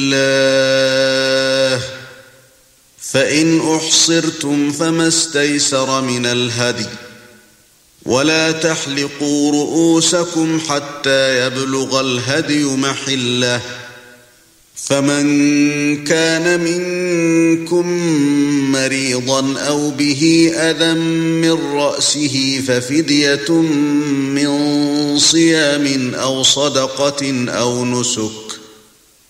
لله فإن أحصرتم فما استيسر من الهدي ولا تحلقوا رؤوسكم حتى يبلغ الهدي محله فمن كان منكم مريضا أو به أذى من رأسه ففدية من صيام أو صدقة أو نسك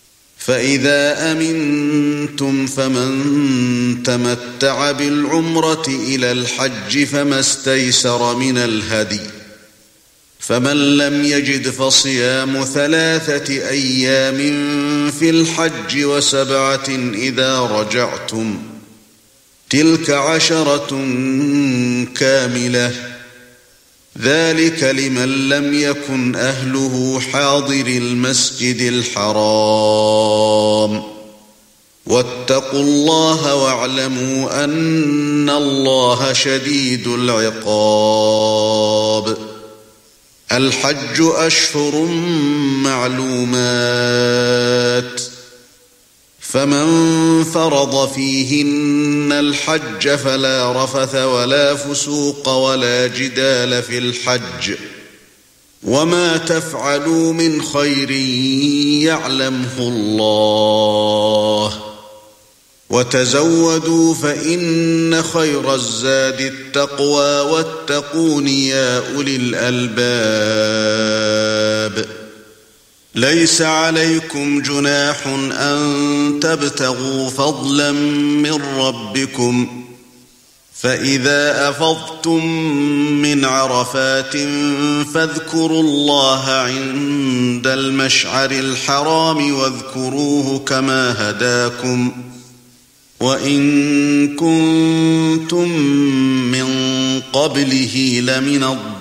فإذا أمنتم فمن تمتع بالعمرة إلى الحج فما استيسر من الهدي، فمن لم يجد فصيام 3 أيام في الحج و7 إذا رجعتم، تلك 10 كاملة، ذلك لمن لم يكن أهله حاضر المسجد الحرام. واتقوا الله واعلموا أن الله شديد العقاب. الحج أشهر معلومات، فمن فرض فيهن الحج فلا رفث ولا فسوق ولا جدال في الحج، وما تفعلوا من خير يعلمه الله، وتزودوا فإن خير الزاد التقوى واتقون يا أولي الألباب. ليس عليكم جناح أن تبتغوا فضلا من ربكم، فإذا أفضتم من عرفات فاذكروا الله عند المشعر الحرام واذكروه كما هداكم، وإن كنتم من قبله لمن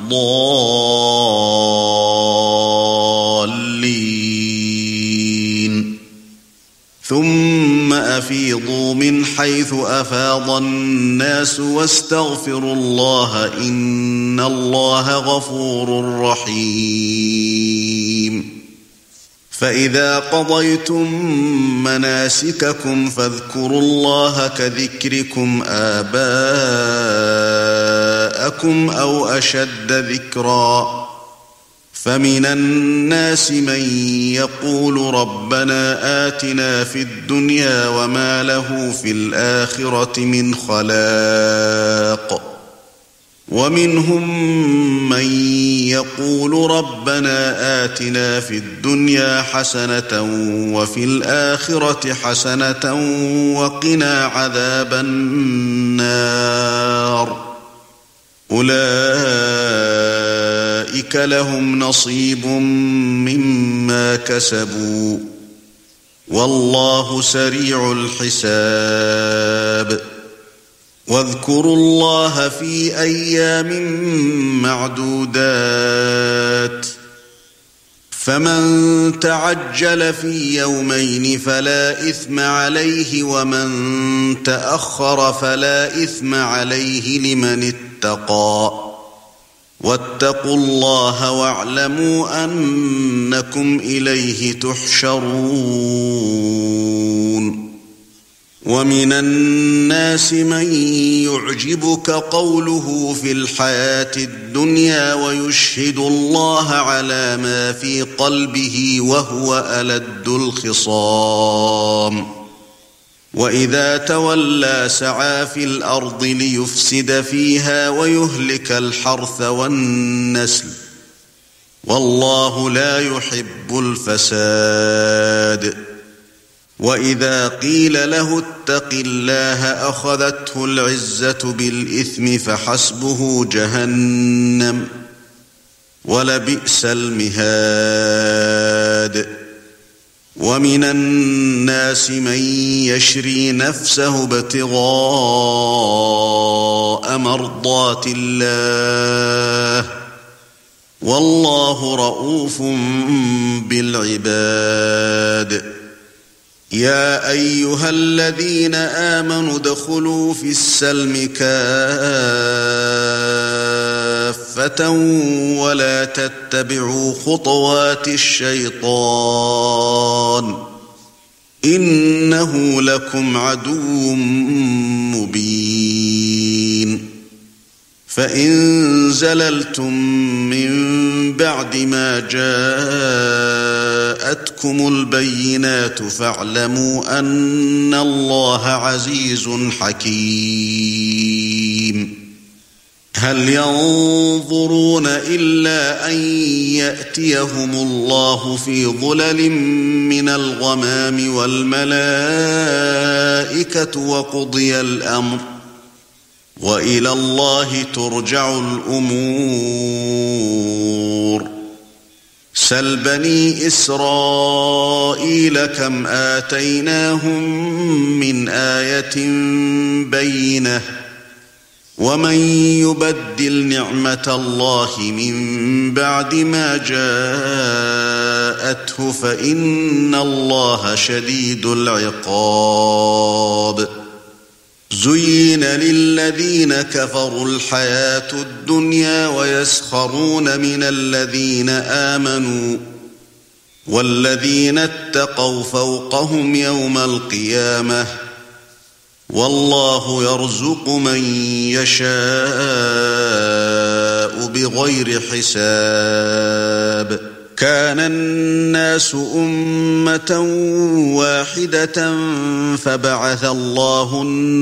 الضالين. ثم أفيضوا من حيث أفاض الناس واستغفروا الله إن الله غفور رحيم. فإذا قضيتم مناسككم فاذكروا الله كذكركم آباءكم أو أشد ذكرا، فمن الناس من يقول ربنا آتنا في الدنيا وما له في الآخرة من خلاق، ومنهم من يقول ربنا آتنا في الدنيا حسنة وفي الآخرة حسنة وقنا عذاب النار. أولئك لهم نصيب مما كسبوا والله سريع الحساب. واذكروا الله في أيام معدودات، فمن تعجل في يومين فلا إثم عليه، ومن تأخر فلا إثم عليه لمن اتقى. واتقوا الله واعلموا أنكم إليه تحشرون. ومن الناس من يعجبك قوله في الحياة الدنيا ويشهد الله على ما في قلبه وهو ألد الخصام، وإذا تولى سعى في الأرض ليفسد فيها ويهلك الحرث والنسل، والله لا يحب الفساد. وإذا قيل له اتق الله أخذته العزة بالإثم فحسبه جهنم ولبئس المهاد. ومن الناس من يشري نفسه ابتغاء مرضات الله والله رؤوف بالعباد. يا أيها الذين آمنوا ادخلوا في السلم كافة ولا تتبعوا خطوات الشيطان إنه لكم عدو مبين. فإن زللتم من بعد ما جاءتكم البينات فاعلموا أن الله عزيز حكيم. هل ينظرون إلا أن يأتيهم الله في ظلل من الغمام والملائكة وقضي الأمر وإلى الله ترجع الأمور سل بني إسرائيل كم آتيناهم من آية بينة ومن يبدل نعمة الله من بعد ما جاءته فإن الله شديد العقاب زين للذين كفروا الحياة الدنيا ويسخرون من الذين آمنوا والذين اتقوا فوقهم يوم القيامة والله يرزق من يشاء بغير حساب كان الناس أمة واحدة فبعث الله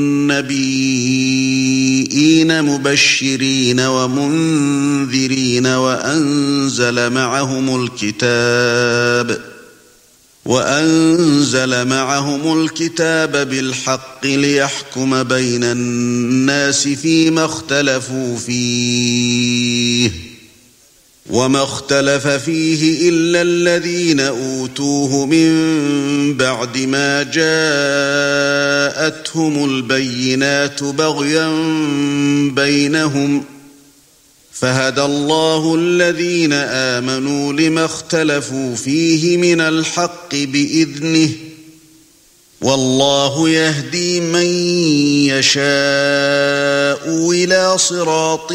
النبيين مبشرين ومنذرين وأنزل معهم الكتاب بالحق ليحكم بين الناس فيما اختلفوا فيه وما اختلف فيه إلا الذين أوتوه من بعد ما جاءتهم البينات بغيا بينهم فهدى الله الذين آمنوا لما اختلفوا فيه من الحق بإذنه والله يهدي من يشاء إلى صراط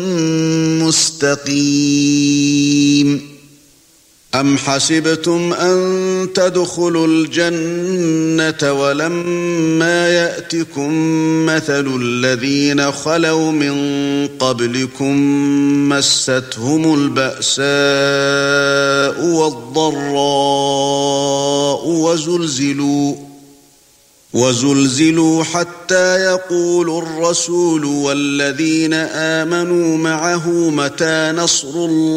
مستقيم أم حسبتم أن تدخلوا الجنة ولما يأتكم مثل الذين خلوا من قبلكم مستهم البأساء والضراء وزلزلوا حتى يقول الرسول والذين آمنوا معه متى نصر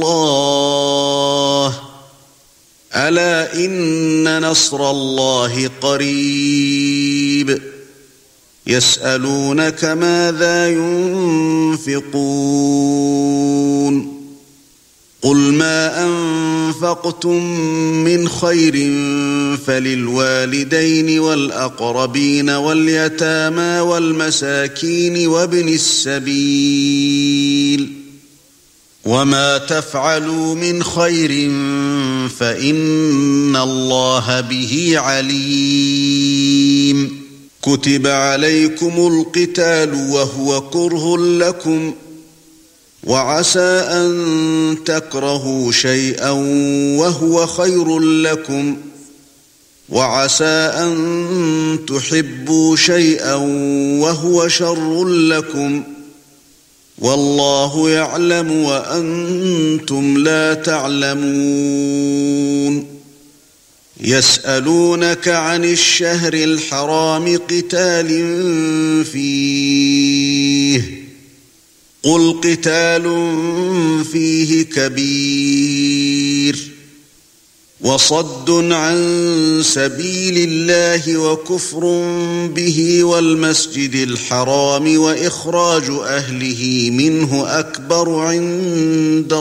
الله ألا إن نصر الله قريب يسألونك ماذا ينفقون قل ما أنفقتم من خير فللوالدين والأقربين واليتامى والمساكين وابن السبيل وما تفعلوا من خير فإن الله به عليم كتب عليكم القتال وهو كره لكم وعسى أن تكرهوا شيئا وهو خير لكم وعسى أن تحبوا شيئا وهو شر لكم والله يعلم وأنتم لا تعلمون يسألونك عن الشهر الحرام قتال فيه قل قتال فيه كبير وصد عن سبيل الله وكفر به والمسجد الحرام وإخراج أهله منه أكبر عند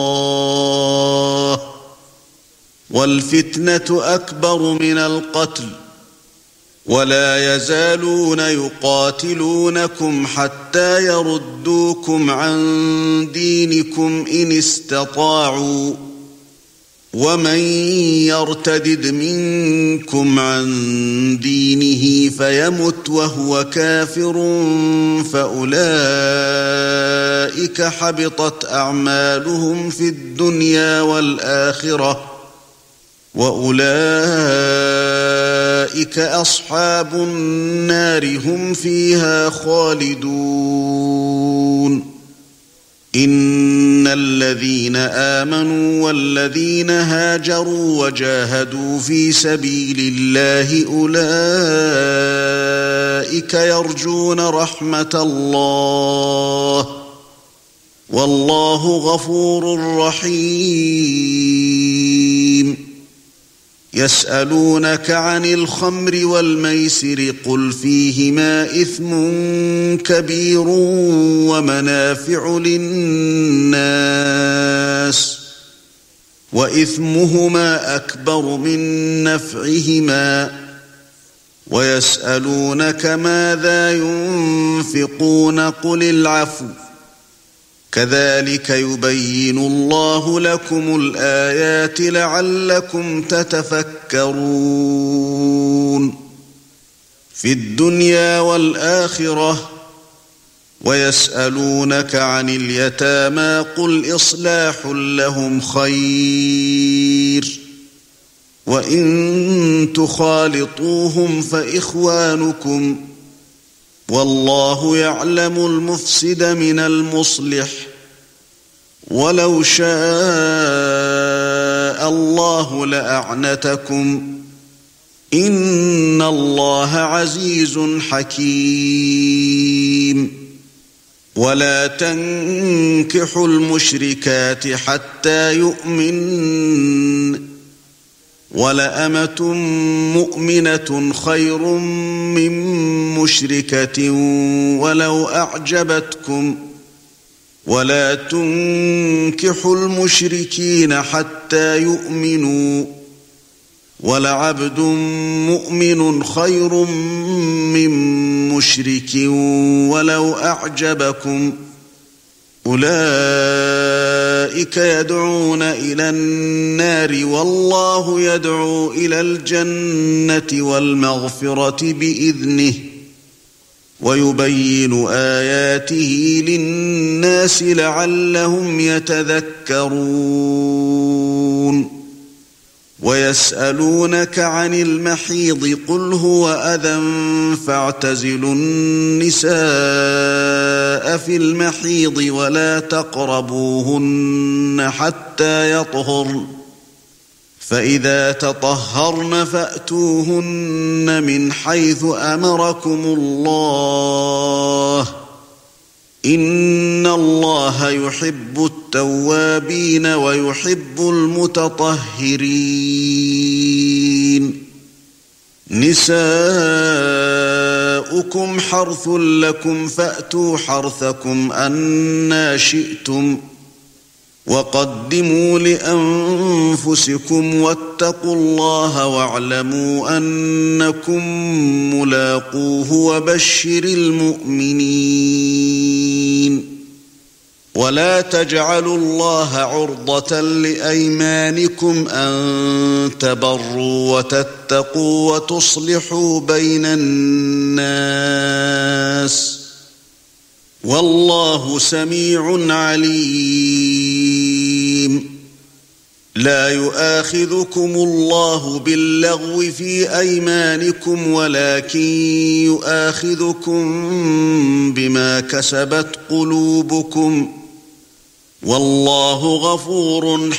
الله والفتنة أكبر من القتل ولا يزالون يقاتلونكم حتى يردوكم عن دينكم إن استطاعوا ومن يرتدد منكم عن دينه فيمت وهو كافر فأولئك حبطت أعمالهم في الدنيا والآخرة وأولئك أصحاب النار هم فيها خالدون إن الذين آمنوا والذين هاجروا وجاهدوا في سبيل الله أولئك يرجون رحمة الله والله غفور رحيم يسألونك عن الخمر والميسر قل فيهما إثم كبير ومنافع للناس وإثمهما أكبر من نفعهما ويسألونك ماذا ينفقون قل العفو كذلك يبين الله لكم الآيات لعلكم تتفكرون في الدنيا والآخرة ويسألونك عن اليتامى قل إصلاح لهم خير وإن تخالطوهم فإخوانكم والله يعلم المفسد من المصلح ولو شاء الله لأعنتكم إن الله عزيز حكيم ولا تنكحوا المشركات حتى يؤمن ولأمة مؤمنة خير من مشركة ولو أعجبتكم ولا تنكحوا المشركين حتى يؤمنوا ولعبد مؤمن خير من مشرك ولو أعجبكم أولئك يدعون إلى النار والله يدعو إلى الجنة والمغفرة بإذنه ويبين آياته للناس لعلهم يتذكرون ويسألونك عن المحيض قل هو أذى فاعتزلوا النساء في المحيض ولا تقربوهن حتى يطهرن فإذا تطهرن فأتوهن من حيث أمركم الله إن الله يحب التوابين ويحب المتطهرين نساؤكم حرث لكم فأتوا حرثكم أنى شئتم وقدموا لأنفسكم واتقوا الله واعلموا أنكم ملاقوه وبشر المؤمنين ولا تجعلوا الله عرضة لأيمانكم أن تبروا وتتقوا وتصلحوا بين الناس والله سميع عليم لا يؤاخذكم الله باللغو في أيمانكم ولكن يؤاخذكم بما كسبت قلوبكم والله غفور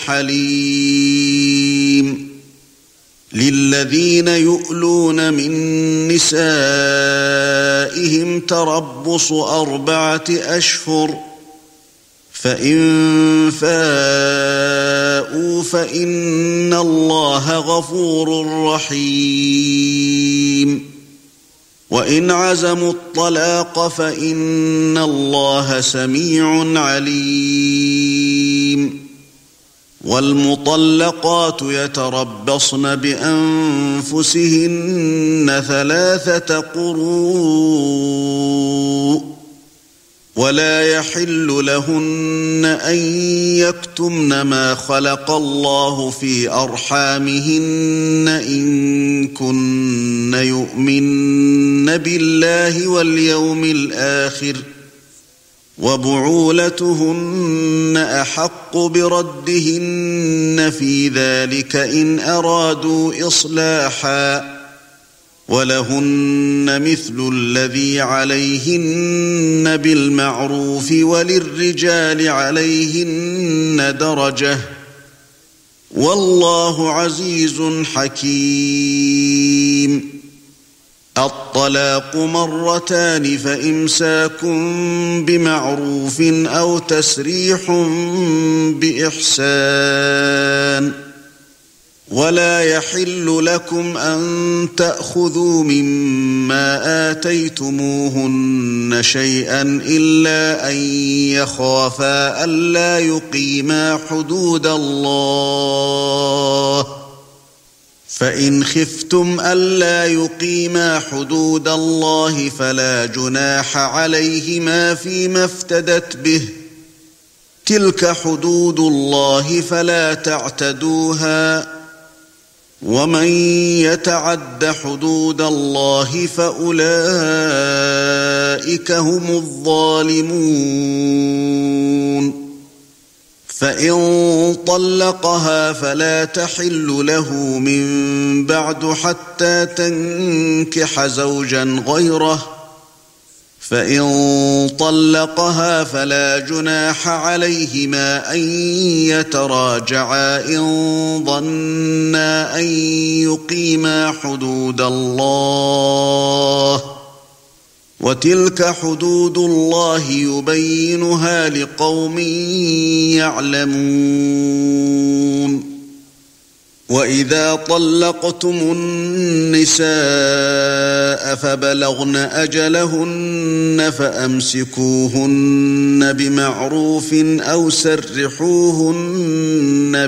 حليم للذين يؤلون من نسائهم تربص 4 أشهر فإن فاءوا فإن الله غفور رحيم وإن عزموا الطلاق فإن الله سميع عليم والمطلقات يتربصن بأنفسهن 3 قروء ولا يحل لهن أن يكتمن ما خلق الله في أرحامهن إن كن يؤمن بالله واليوم الآخر وبعولتهن أحق بردهن في ذلك إن أرادوا إصلاحا ولهن مثل الذي عليهن بالمعروف وللرجال عليهن درجة والله عزيز حكيم الطلاق مرتان فإمساك بمعروف أو تسريح بإحسان ولا يحل لكم أن تأخذوا مما آتيتموهن شيئا إلا أن يخافا ألا يقيما حدود الله فإن خفتم ألا يقيما حدود الله فلا جناح عليهما فيما افتدت به تلك حدود الله فلا تعتدوها ومن يتعد حدود الله فأولئك هم الظالمون فإن طلقها فلا تحل له من بعد حتى تنكح زوجا غيره فإن طلقها فلا جناح عليهما أن يتراجعا إن ظنا أن يقيما حدود الله وتلك حدود الله يبينها لقوم يعلمون وإذا طلقتم النساء فبلغن أجلهن فأمسكوهن بمعروف أو سرحوهن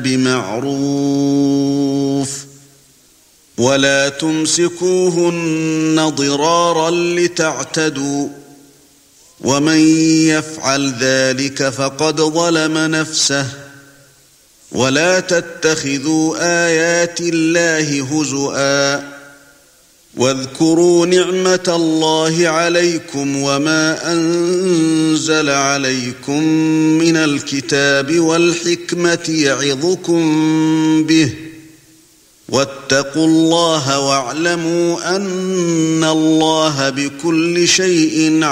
بمعروف ولا تمسكوهن ضرارا لتعتدوا ومن يفعل ذلك فقد ظلم نفسه ولا تتخذوا آيات الله هزؤا واذكروا نعمة الله عليكم وما أنزل عليكم من الكتاب والحكمة يعظكم به واتقوا الله واعلموا أن الله بكل شيء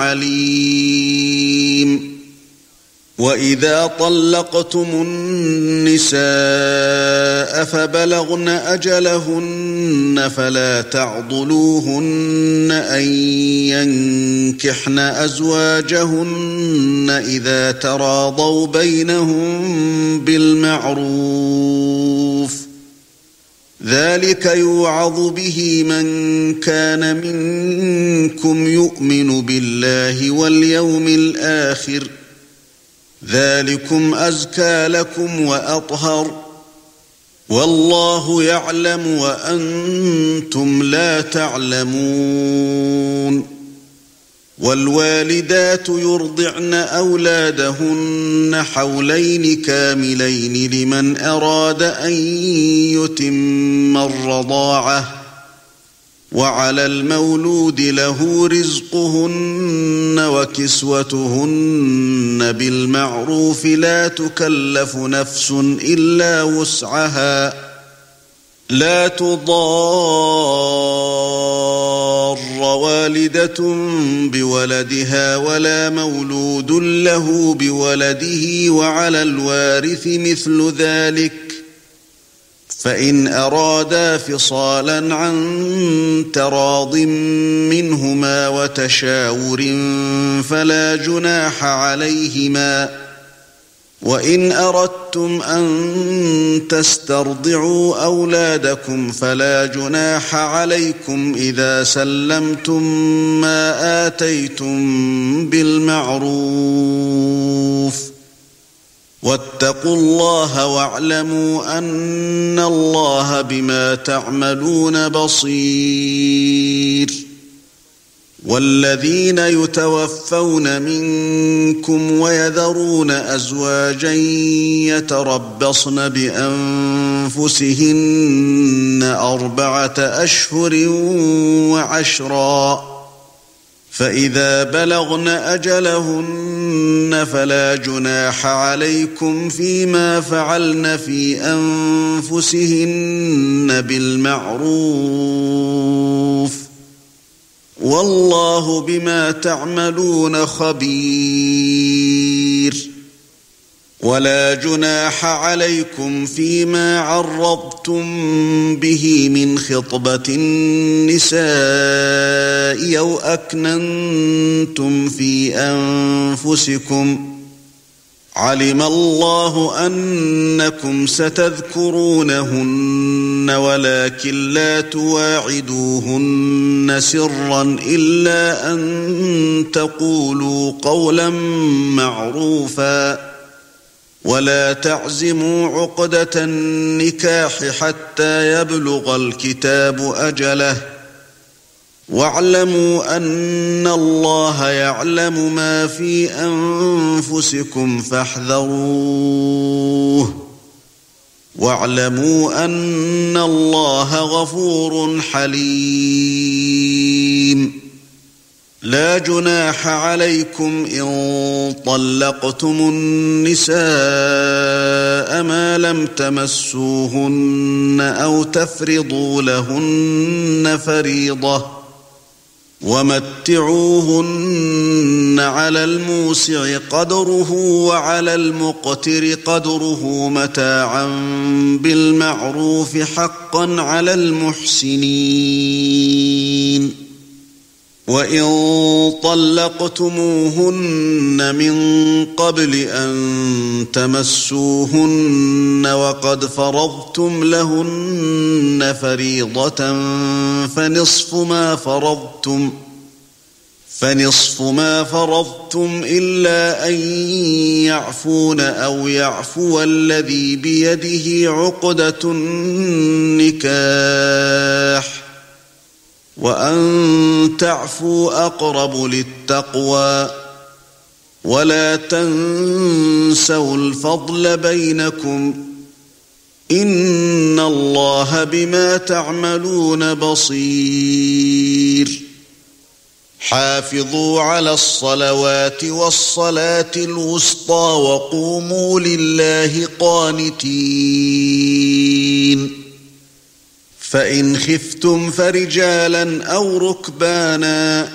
عليم وإذا طلقتم النساء فبلغن أجلهن فلا تعضلوهن أن ينكحن أزواجهن إذا تراضوا بينهم بالمعروف ذلك يوعظ به من كان منكم يؤمن بالله واليوم الآخر ذلكم أزكى لكم وأطهر والله يعلم وأنتم لا تعلمون والوالدات يرضعن أولادهن حولين كاملين لمن أراد أن يتم الرضاعة وعلى المولود له رزقهن وكسوتهن بالمعروف لا تكلف نفس إلا وسعها لا تضار والدة بولدها ولا مولود له بولده وعلى الوارث مثل ذلك فإن أرادا فصالا عن تراض منهما وتشاور فلا جناح عليهما وإن أردتم أن تسترضعوا أولادكم فلا جناح عليكم إذا سلمتم ما آتيتم بالمعروف واتقوا الله واعلموا أن الله بما تعملون بصير والذين يتوفون منكم ويذرون أزواجا يتربصن بأنفسهن 4 أشهر وعشرا فإذا بلغن أجلهن فلا جناح عليكم فيما فعلن في أنفسهن بالمعروف والله بما تعملون خبير ولا جناح عليكم فيما عرضتم به من خطبة النساء أو أكننتم في أنفسكم علم الله أنكم ستذكرونهن ولكن لا تواعدوهن سرا إلا أن تقولوا قولا معروفا ولا تعزموا عقدة النكاح حتى يبلغ الكتاب أجله واعلموا أن الله يعلم ما في أنفسكم فاحذروه واعلموا أن الله غفور حليم لا جناح عليكم إن طلقتم النساء ما لم تمسوهن أو تفرضوا لهن فريضة ومتعوهن على الموسع قدره وعلى المقتر قدره متاعا بالمعروف حقا على المحسنين وإن طلقتموهن من قبل أن تمسوهن وقد فرضتم لهن فريضة فنصف ما فرضتم إلا أن يعفون أو يعفو الذي بيده عقدة النكاح وأن تعفوا أقرب للتقوى ولا تنسوا الفضل بينكم إن الله بما تعملون بصير حافظوا على الصلوات والصلاة الوسطى وقوموا لله قانتين فإن خفتم فرجالا أو ركبانا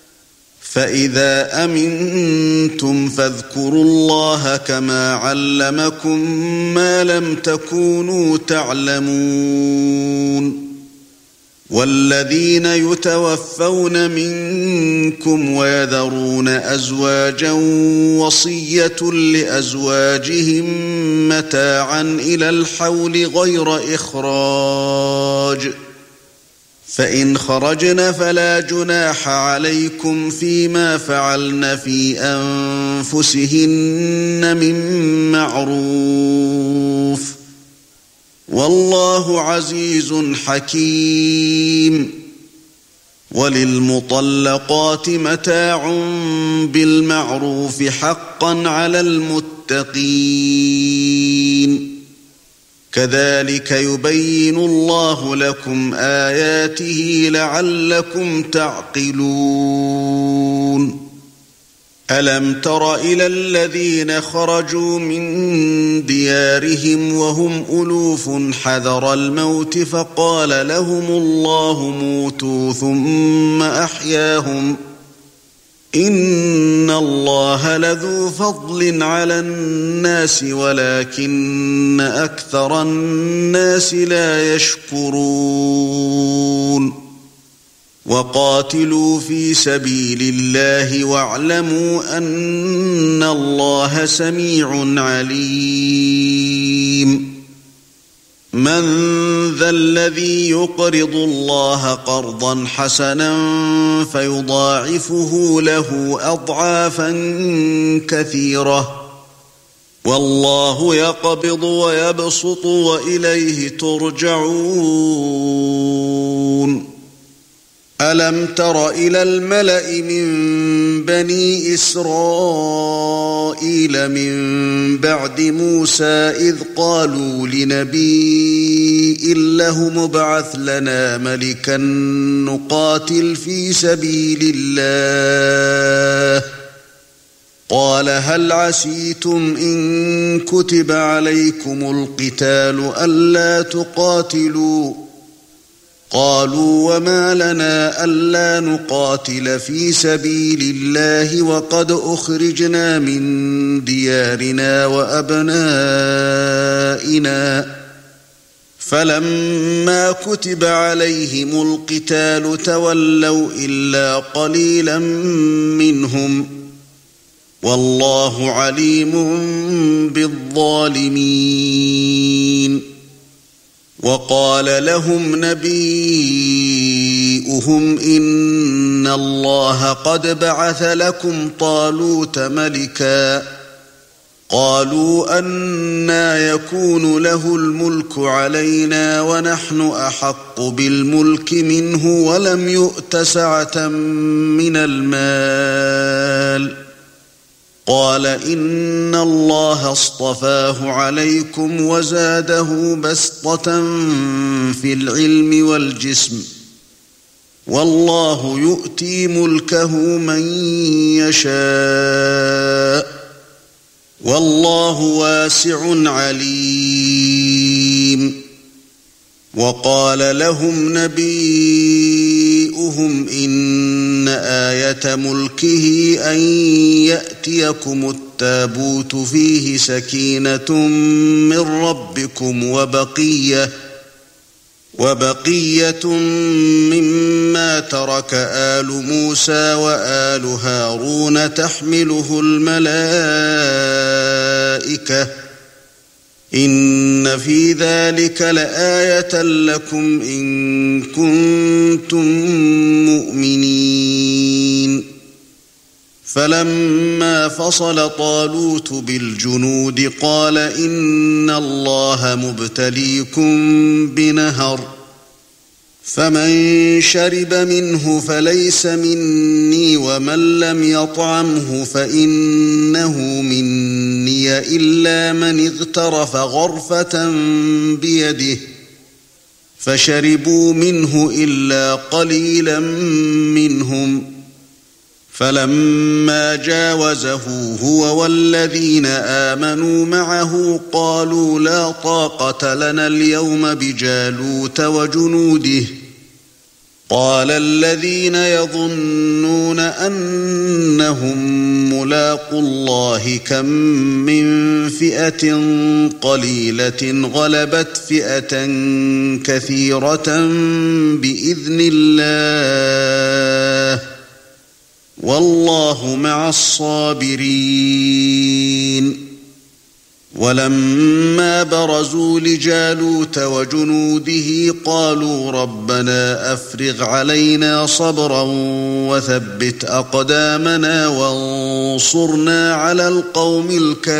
فإذا أمنتم فاذكروا الله كما علمكم ما لم تكونوا تعلمون والذين يتوفون منكم ويذرون أزواجا وصية لأزواجهم متاعا إلى الحول غير إخراج فإن خرجن فلا جناح عليكم فيما فعلن في أنفسهن من معروف والله عزيز حكيم وللمطلقات متاع بالمعروف حقا على المتقين كذلك يبين الله لكم آياته لعلكم تعقلون ألم تر إلى الذين خرجوا من ديارهم وهم ألوف حذر الموت فقال لهم الله موتوا ثم أحياهم إن الله لذو فضل على الناس ولكن أكثر الناس لا يشكرون وقاتلوا في سبيل الله واعلموا أن الله سميع عليم من ذا الذي يقرض الله قرضا حسنا فيضاعفه له أضعافا كثيرة والله يقبض ويبسط وإليه ترجعون ألم تر إلى الملأ من بني إسرائيل من بعد موسى إذ قالوا لنبي له مبعث لنا ملكا نقاتل في سبيل الله قال هل عسيتم إن كتب عليكم القتال ألا تقاتلوا قالوا وما لنا ألا نقاتل في سبيل الله وقد أخرجنا من ديارنا وأبنائنا فلما كتب عليهم القتال تولوا إلا قليلا منهم والله عليم بالظالمين وقال لهم نبيؤهم إن الله قد بعث لكم طالوت ملكا قالوا أنى يكون له الملك علينا ونحن أحق بالملك منه ولم يؤت سعة من المال قال إن الله اصطفاه عليكم وزاده بسطة في العلم والجسم والله يؤتي ملكه من يشاء والله واسع عليم وقال لهم نبيؤهم إن آية ملكه أن يأتيكم التابوت فيه سكينة من ربكم وبقية مما ترك آل موسى وآل هارون تحمله الملائكة إن في ذلك لآية لكم إن كنتم مؤمنين فلما فصل طالوت بالجنود قال إن الله مبتليكم بنهر فمن شرب منه فليس مني ومن لم يطعمه فإنه مني إلا من اغترف غرفة بيده فشربوا منه إلا قليلا منهم فلما جاوزه هو والذين آمنوا معه قالوا لا طاقة لنا اليوم بجالوت وجنوده قال الذين يظنون أنهم ملاقو الله كم من فئة قليلة غلبت فئة كثيرة بإذن الله والله مع الصابرين ولما برزوا لجالوت وجنوده قالوا ربنا أفرغ علينا صبرا وثبت أقدامنا وانصرنا على القوم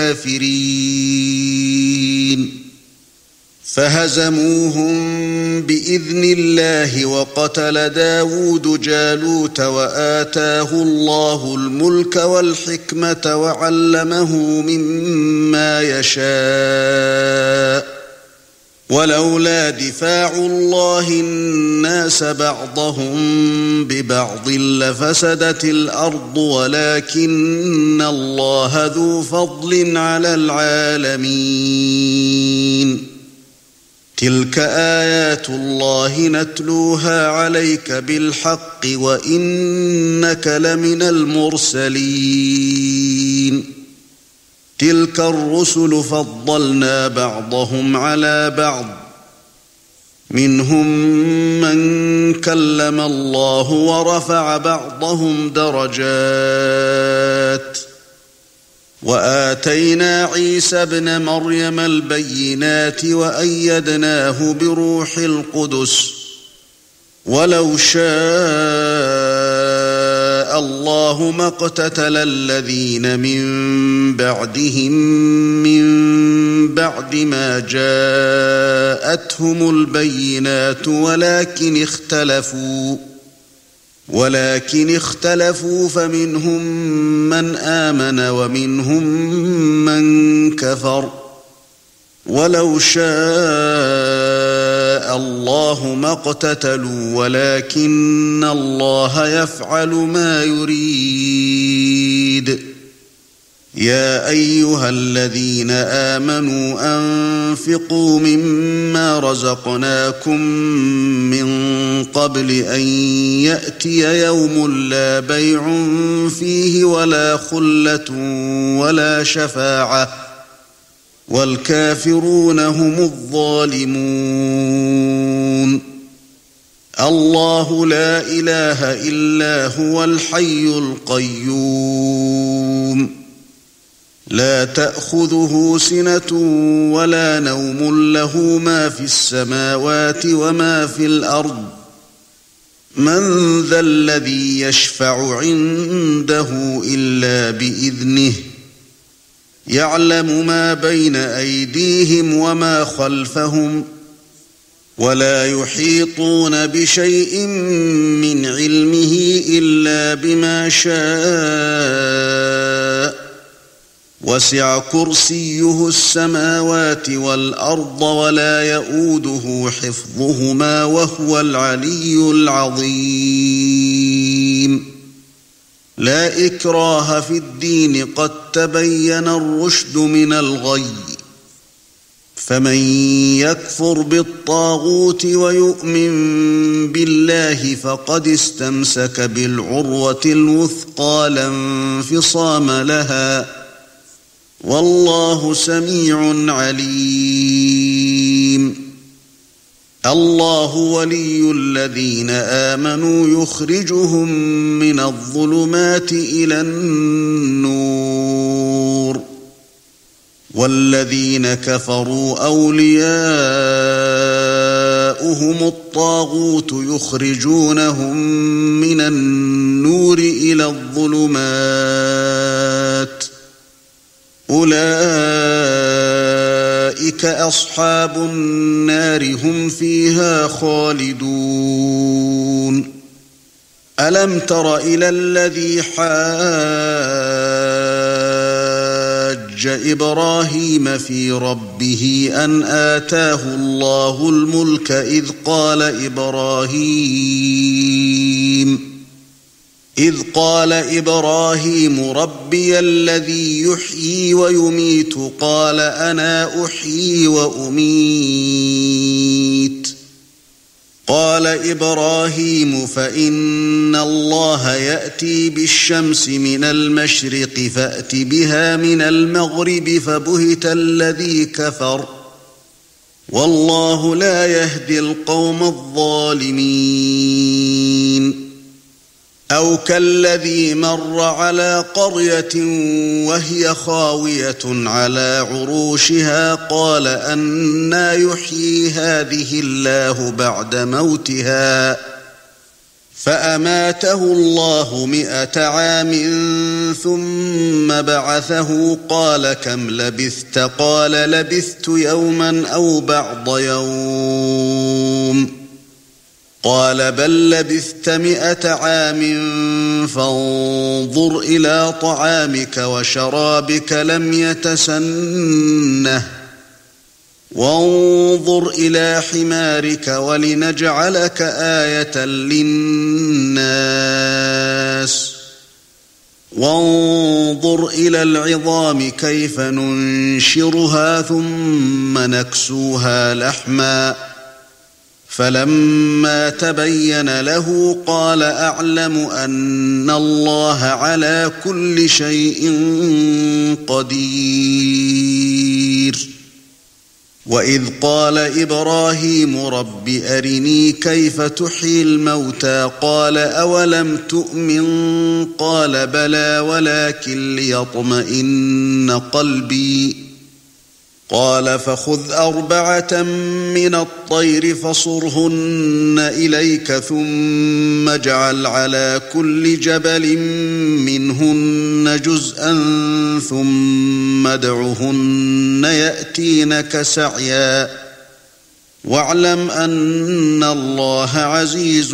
الكافرين فهزموهم بإذن الله وقتل داود جالوت وآتاه الله الملك والحكمة وعلمه مما يشاء ولولا دفاع الله الناس بعضهم ببعض لفسدت الأرض ولكن الله ذو فضل على العالمين تلك آيات الله نتلوها عليك بالحق وإنك لمن المرسلين تلك الرسل فضلنا بعضهم على بعض منهم من كلم الله ورفع بعضهم درجات وآتينا عيسى ابن مريم البينات وأيدناه بروح القدس ولو شاء الله ما اقتتل الذين من بعدهم من بعد ما جاءتهم البينات ولكن اختلفوا فمنهم من آمن ومنهم من كفر ولو شاء الله ما اقتتلوا ولكن الله يفعل ما يريد يا أيها الذين آمنوا أنفقوا مما رزقناكم من قبل أن يأتي يوم لا بيع فيه ولا خلة ولا شفاعة والكافرون هم الظالمون. الله لا إله إلا هو الحي القيوم لا تأخذه سنة ولا نوم له ما في السماوات وما في الأرض من ذا الذي يشفع عنده إلا بإذنه يعلم ما بين أيديهم وما خلفهم ولا يحيطون بشيء من علمه إلا بما شاء وسع كرسيه السماوات والأرض ولا يؤوده حفظهما وهو العلي العظيم. لا إكراه في الدين قد تبين الرشد من الغي فمن يكفر بالطاغوت ويؤمن بالله فقد استمسك بالعروة الوثقى لا انفصام لها والله سميع عليم. الله ولي الذين آمنوا يخرجهم من الظلمات إلى النور والذين كفروا أولياؤهم الطاغوت يخرجونهم من النور إلى الظلمات أولئك أصحاب النار هم فيها خالدون. ألم تر إلى الذي حاج إبراهيم في ربه أن آتاه الله الملك إذ قال إبراهيم ربي الذي يحيي ويميت قال أنا أحيي وأميت قال إبراهيم فإن الله يأتي بالشمس من المشرق فأت بها من المغرب فبهت الذي كفر والله لا يهدي القوم الظالمين. أو كالذي مر على قرية وهي خاوية على عروشها قال أنى يحيي هذه الله بعد موتها فأماته الله 100 عام ثم بعثه قال كم لبثت قال لبثت يوما أو بعض يوم قال بل لبثت 100 عام فانظر إلى طعامك وشرابك لم يتسنه وانظر إلى حمارك ولنجعلك آية للناس وانظر إلى العظام كيف ننشرها ثم نكسوها لحما فلما تبين له قال أعلم أن الله على كل شيء قدير. وإذ قال إبراهيم رب أرني كيف تحيي الموتى قال أولم تؤمن قال بلى ولكن ليطمئن قلبي قال فخذ 4 من الطير فصرهن إليك ثم اجعل على كل جبل منهن جزءا ثم ادعهن يأتينك سعيا واعلم أن الله عزيز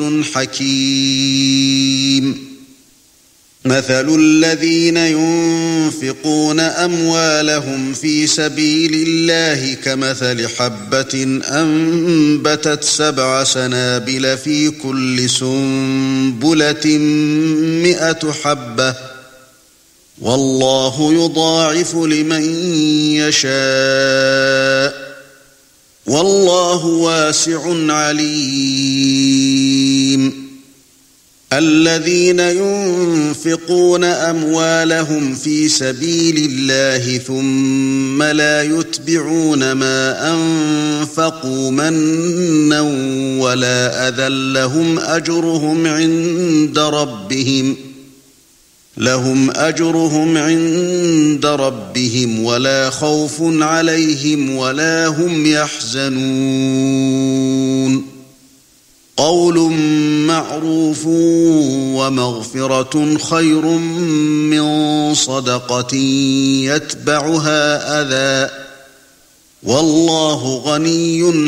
حكيم. مثل الذين ينفقون أموالهم في سبيل الله كمثل حبة أنبتت 7 سنابل في كل سنبلة 100 حبة والله يضاعف لمن يشاء والله واسع عليم الذين ينفقون أموالهم في سبيل الله ثم لا يتبعون ما أنفقوا منا ولا أذى لهم أجرهم عند ربهم ولا خوف عليهم ولا هم يحزنون قول معروف ومغفرة خير من صدقة يتبعها أذى والله غني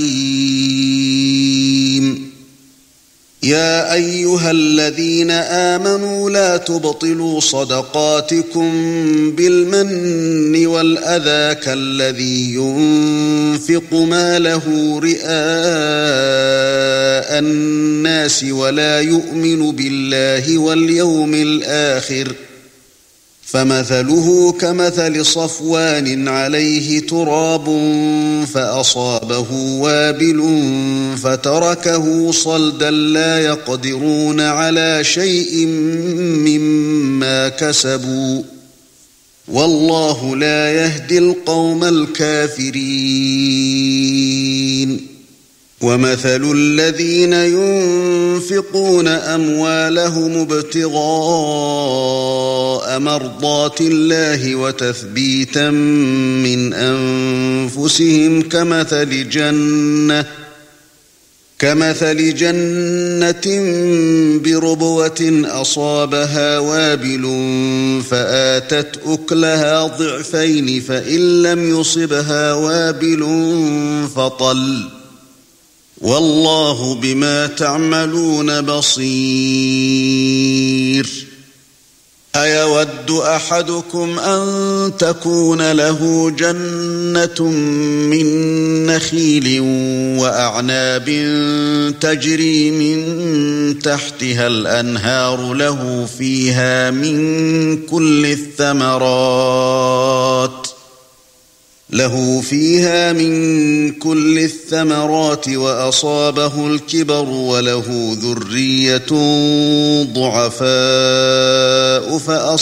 حليم يا أيها الذين آمنوا لا تبطلوا صدقاتكم بالمن والأذى كالذي ينفق ماله رئاء الناس ولا يؤمن بالله واليوم الآخر فمثله كمثل صفوان عليه تراب فأصابه وابل فتركه صلدا لا يقدرون على شيء مما كسبوا والله لا يهدي القوم الكافرين ومثل الذين ينفقون أموالهم ابتغاء مرضات الله وتثبيتا من أنفسهم كمثل جنة بربوة أصابها وابل فآتت أكلها ضعفين فإن لم يصبها وابل فطل والله بما تعملون بصير أيود أحدكم أن تكون له جنة من نخيل وأعناب تجري من تحتها الأنهار له فيها من كل الثمرات وأصابه الكبر وله ذرية ضعفاء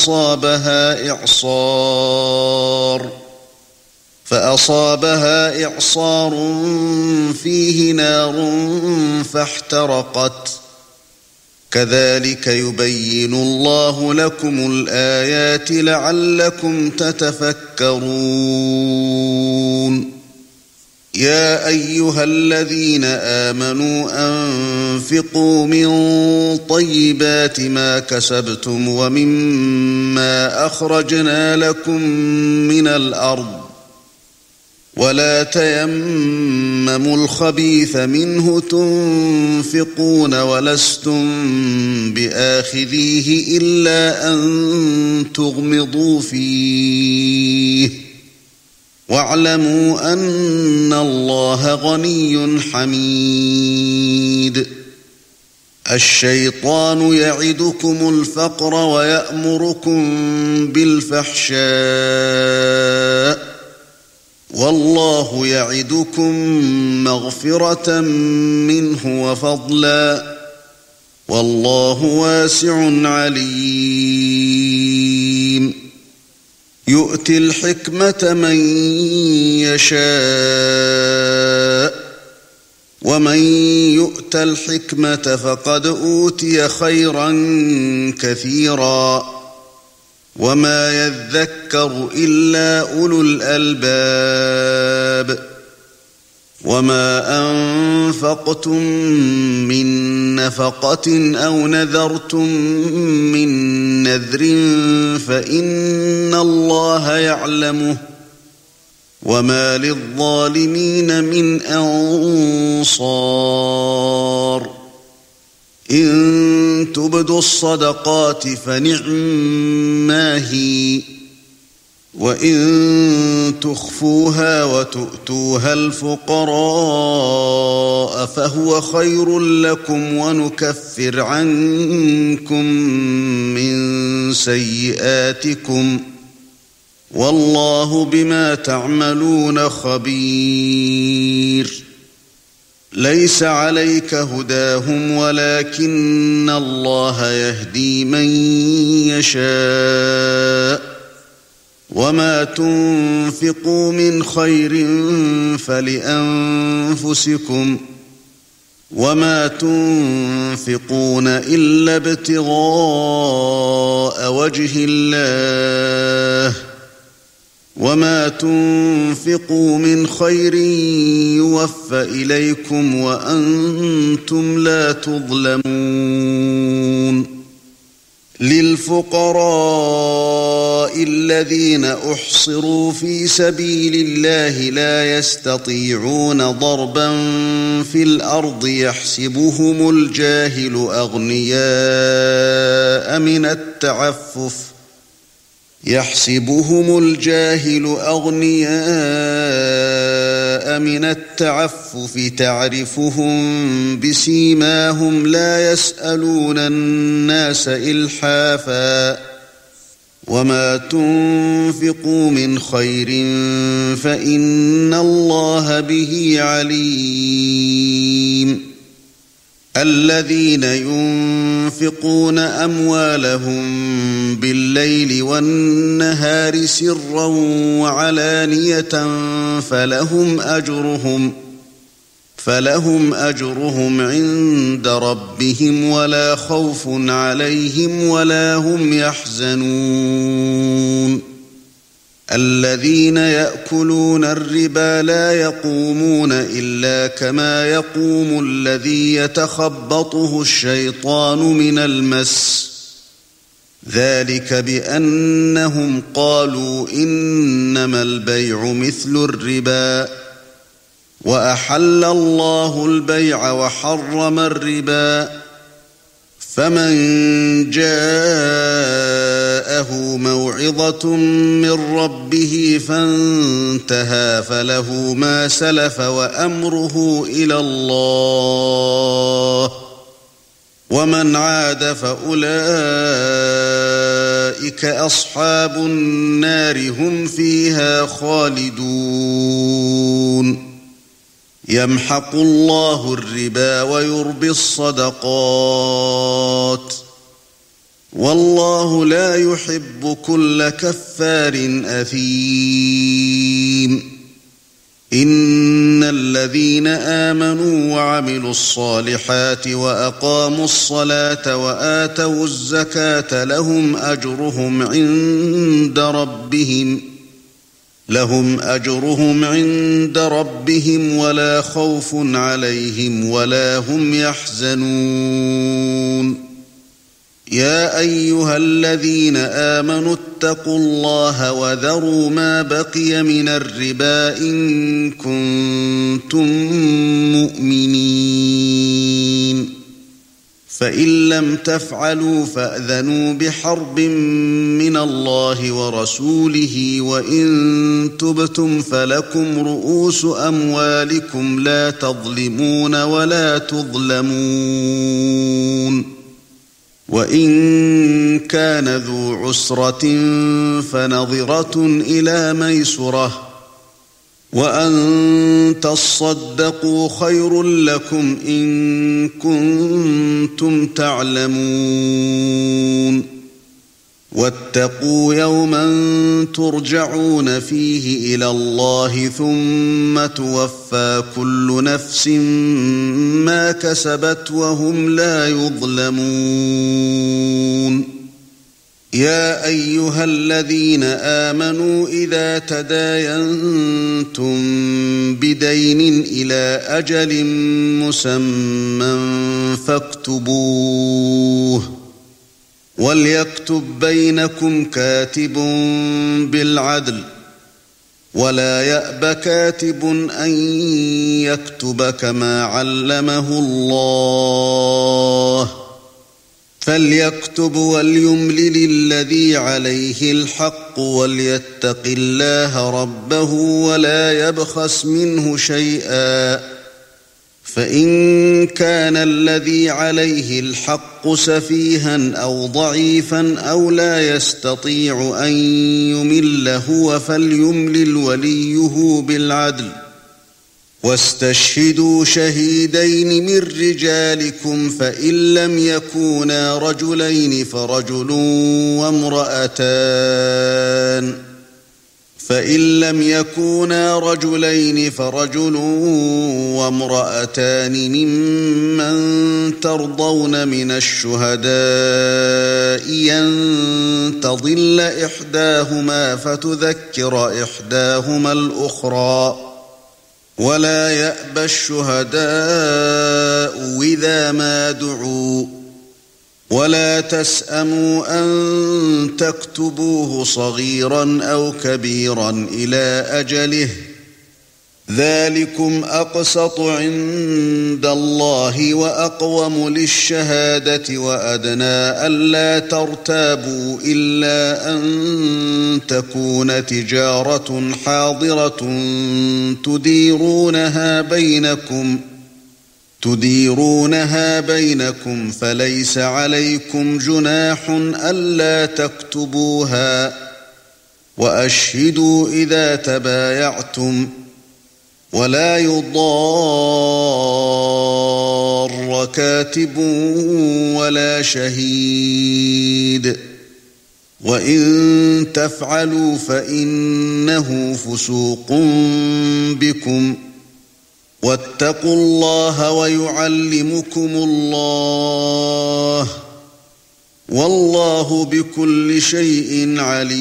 فأصابها إعصار فيه نار فاحترقت كذلك يبين الله لكم الآيات لعلكم تتفكرون يا أيها الذين آمنوا أنفقوا من طيبات ما كسبتم ومما أخرجنا لكم من الأرض ولا تيمموا الخبيث منه تنفقون ولستم بآخذيه إلا أن تغمضوا فيه واعلموا أن الله غني حميد الشيطان يعدكم الفقر ويأمركم بالفحشاء والله يعدكم مغفرة منه وفضلا والله واسع عليم يؤتي الحكمة من يشاء ومن يؤت الحكمة فقد أوتي خيرا كثيرا وما يذكر إلا أولو الألباب وما أنفقتم من نفقة أو نذرتم من نذر فإن الله يعلمه وما للظالمين من أنصار إن تبدوا الصدقات فنعما هي وإن تخفوها وتؤتوها الفقراء فهو خير لكم ونكفر عنكم من سيئاتكم والله بما تعملون خبير ليس عليك هداهم ولكن الله يهدي من يشاء وما تنفقوا من خير فلأنفسكم وما تنفقون إلا ابتغاء وجه الله وما تنفقوا من خير يوفى إليكم وأنتم لا تظلمون للفقراء الذين أحصروا في سبيل الله لا يستطيعون ضربا في الأرض يحسبهم الجاهل أغنياء من التعفف تعرفهم بسيماهم لا يسألون الناس إلحافا وما تنفقوا من خير فإن الله به عليم الذين ينفقون أموالهم بالليل والنهار سرا وعلانية فلهم أجرهم عند ربهم ولا خوف عليهم ولا هم يحزنون الذين يأكلون الربا لا يقومون إلا كما يقوم الذي يتخبطه الشيطان من المس ذلك بأنهم قالوا إنما البيع مثل الربا وأحل الله البيع وحرم الربا فمن جاءه موعظة من ربه فانتهى فله ما سلف وأمره إلى الله ومن عاد فأولئك أصحاب النار هم فيها خالدون يمحق الله الربا ويربي الصدقات والله لا يحب كل كفار أثيم إن الذين آمنوا وعملوا الصالحات وأقاموا الصلاة وآتوا الزكاة لهم أجرهم عند ربهم ولا خوف عليهم ولا هم يحزنون يا أيها الذين آمنوا اتقوا الله وذروا ما بقي من الربا إن كنتم مؤمنين فإن لم تفعلوا فأذنوا بحرب من الله ورسوله وإن تبتم فلكم رؤوس أموالكم لا تظلمون ولا تظلمون وإن كان ذو عسرة فنظرة إلى ميسرة وأن تصدقوا خير لكم إن كنتم تعلمون واتقوا يوما ترجعون فيه إلى الله ثم توفى كل نفس ما كسبت وهم لا يظلمون يا أيها الذين آمنوا إذا تداينتم بدين إلى أجل مسمى فاكتبوه وليكتب بينكم كاتب بالعدل ولا يأب كاتب أن يكتب كما علمه الله فليكتب وليملل الذي عليه الحق وليتق الله ربه ولا يبخس منه شيئا فإن كان الذي عليه الحق سفيها أو ضعيفا أو لا يستطيع أن يمل هو فليملل وليه بالعدل واستشهدوا شهيدين من رجالكم فإن لم يكونا رجلين فرجل وامرأتان ممن ترضون من الشهداء أن تضل إحداهما فتذكر إحداهما الأخرى ولا يأبى الشهداء إذا ما دعوا ولا تسأموا أن تكتبوه صغيرا أو كبيرا إلى أجله ذلكم أقسط عند الله وأقوم للشهادة وأدنى ألا ترتابوا إلا أن تكون تجارة حاضرة تديرونها بينكم فليس عليكم جناح ألا تكتبوها وأشهدوا إذا تبايعتم ولا يضار كاتب ولا شهيد وإن تفعلوا فإنه فسوق بكم واتقوا الله ويعلمكم الله والله بكل شيء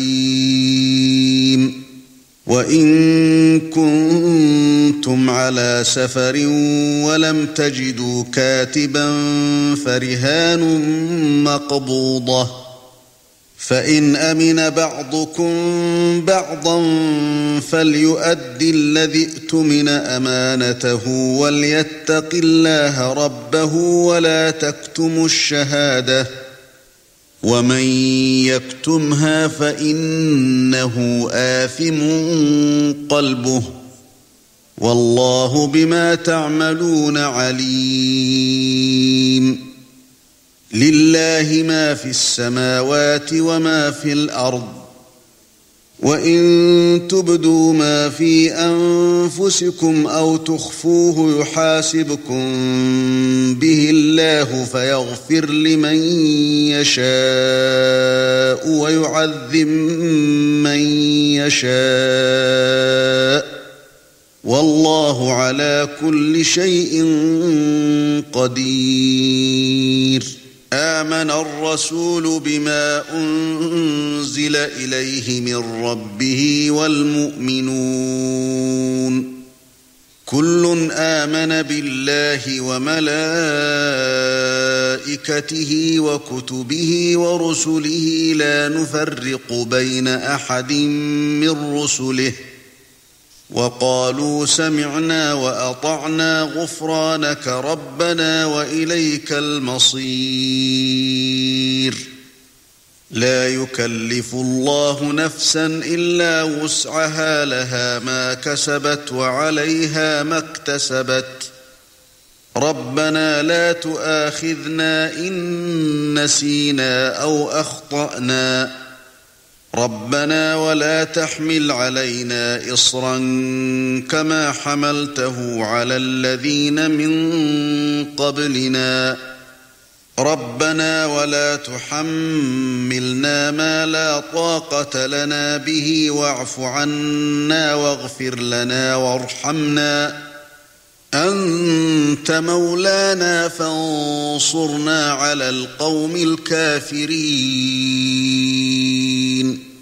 عليم وإن كنتم على سفر ولم تجدوا كاتبا فرهان مقبوضة فإن أمن بعضكم بعضا فليؤدي الذي اؤتمن أمانته وليتق الله ربه ولا تكتموا الشهادة ومن يكتمها فإنه آثم قلبه والله بما تعملون عليم لله ما في السماوات وما في الأرض وإن تبدوا ما في أنفسكم أو تخفوه يحاسبكم به الله فيغفر لمن يشاء ويعذب من يشاء والله على كل شيء قدير آمن الرسول بما أنزل إليه من ربه والمؤمنون كل آمن بالله وملائكته وكتبه ورسله لا نفرق بين أحد من رسله وقالوا سمعنا وأطعنا غفرانك ربنا وإليك المصير لا يكلف الله نفسا إلا وسعها لها ما كسبت وعليها ما اكتسبت ربنا لا تؤاخذنا إن نسينا أو أخطأنا ربنا ولا تحمل علينا إصرا كما حملته على الذين من قبلنا ربنا ولا تحملنا ما لا طاقة لنا به واعف عنا واغفر لنا وارحمنا أنت مولانا فانصرنا على القوم الكافرين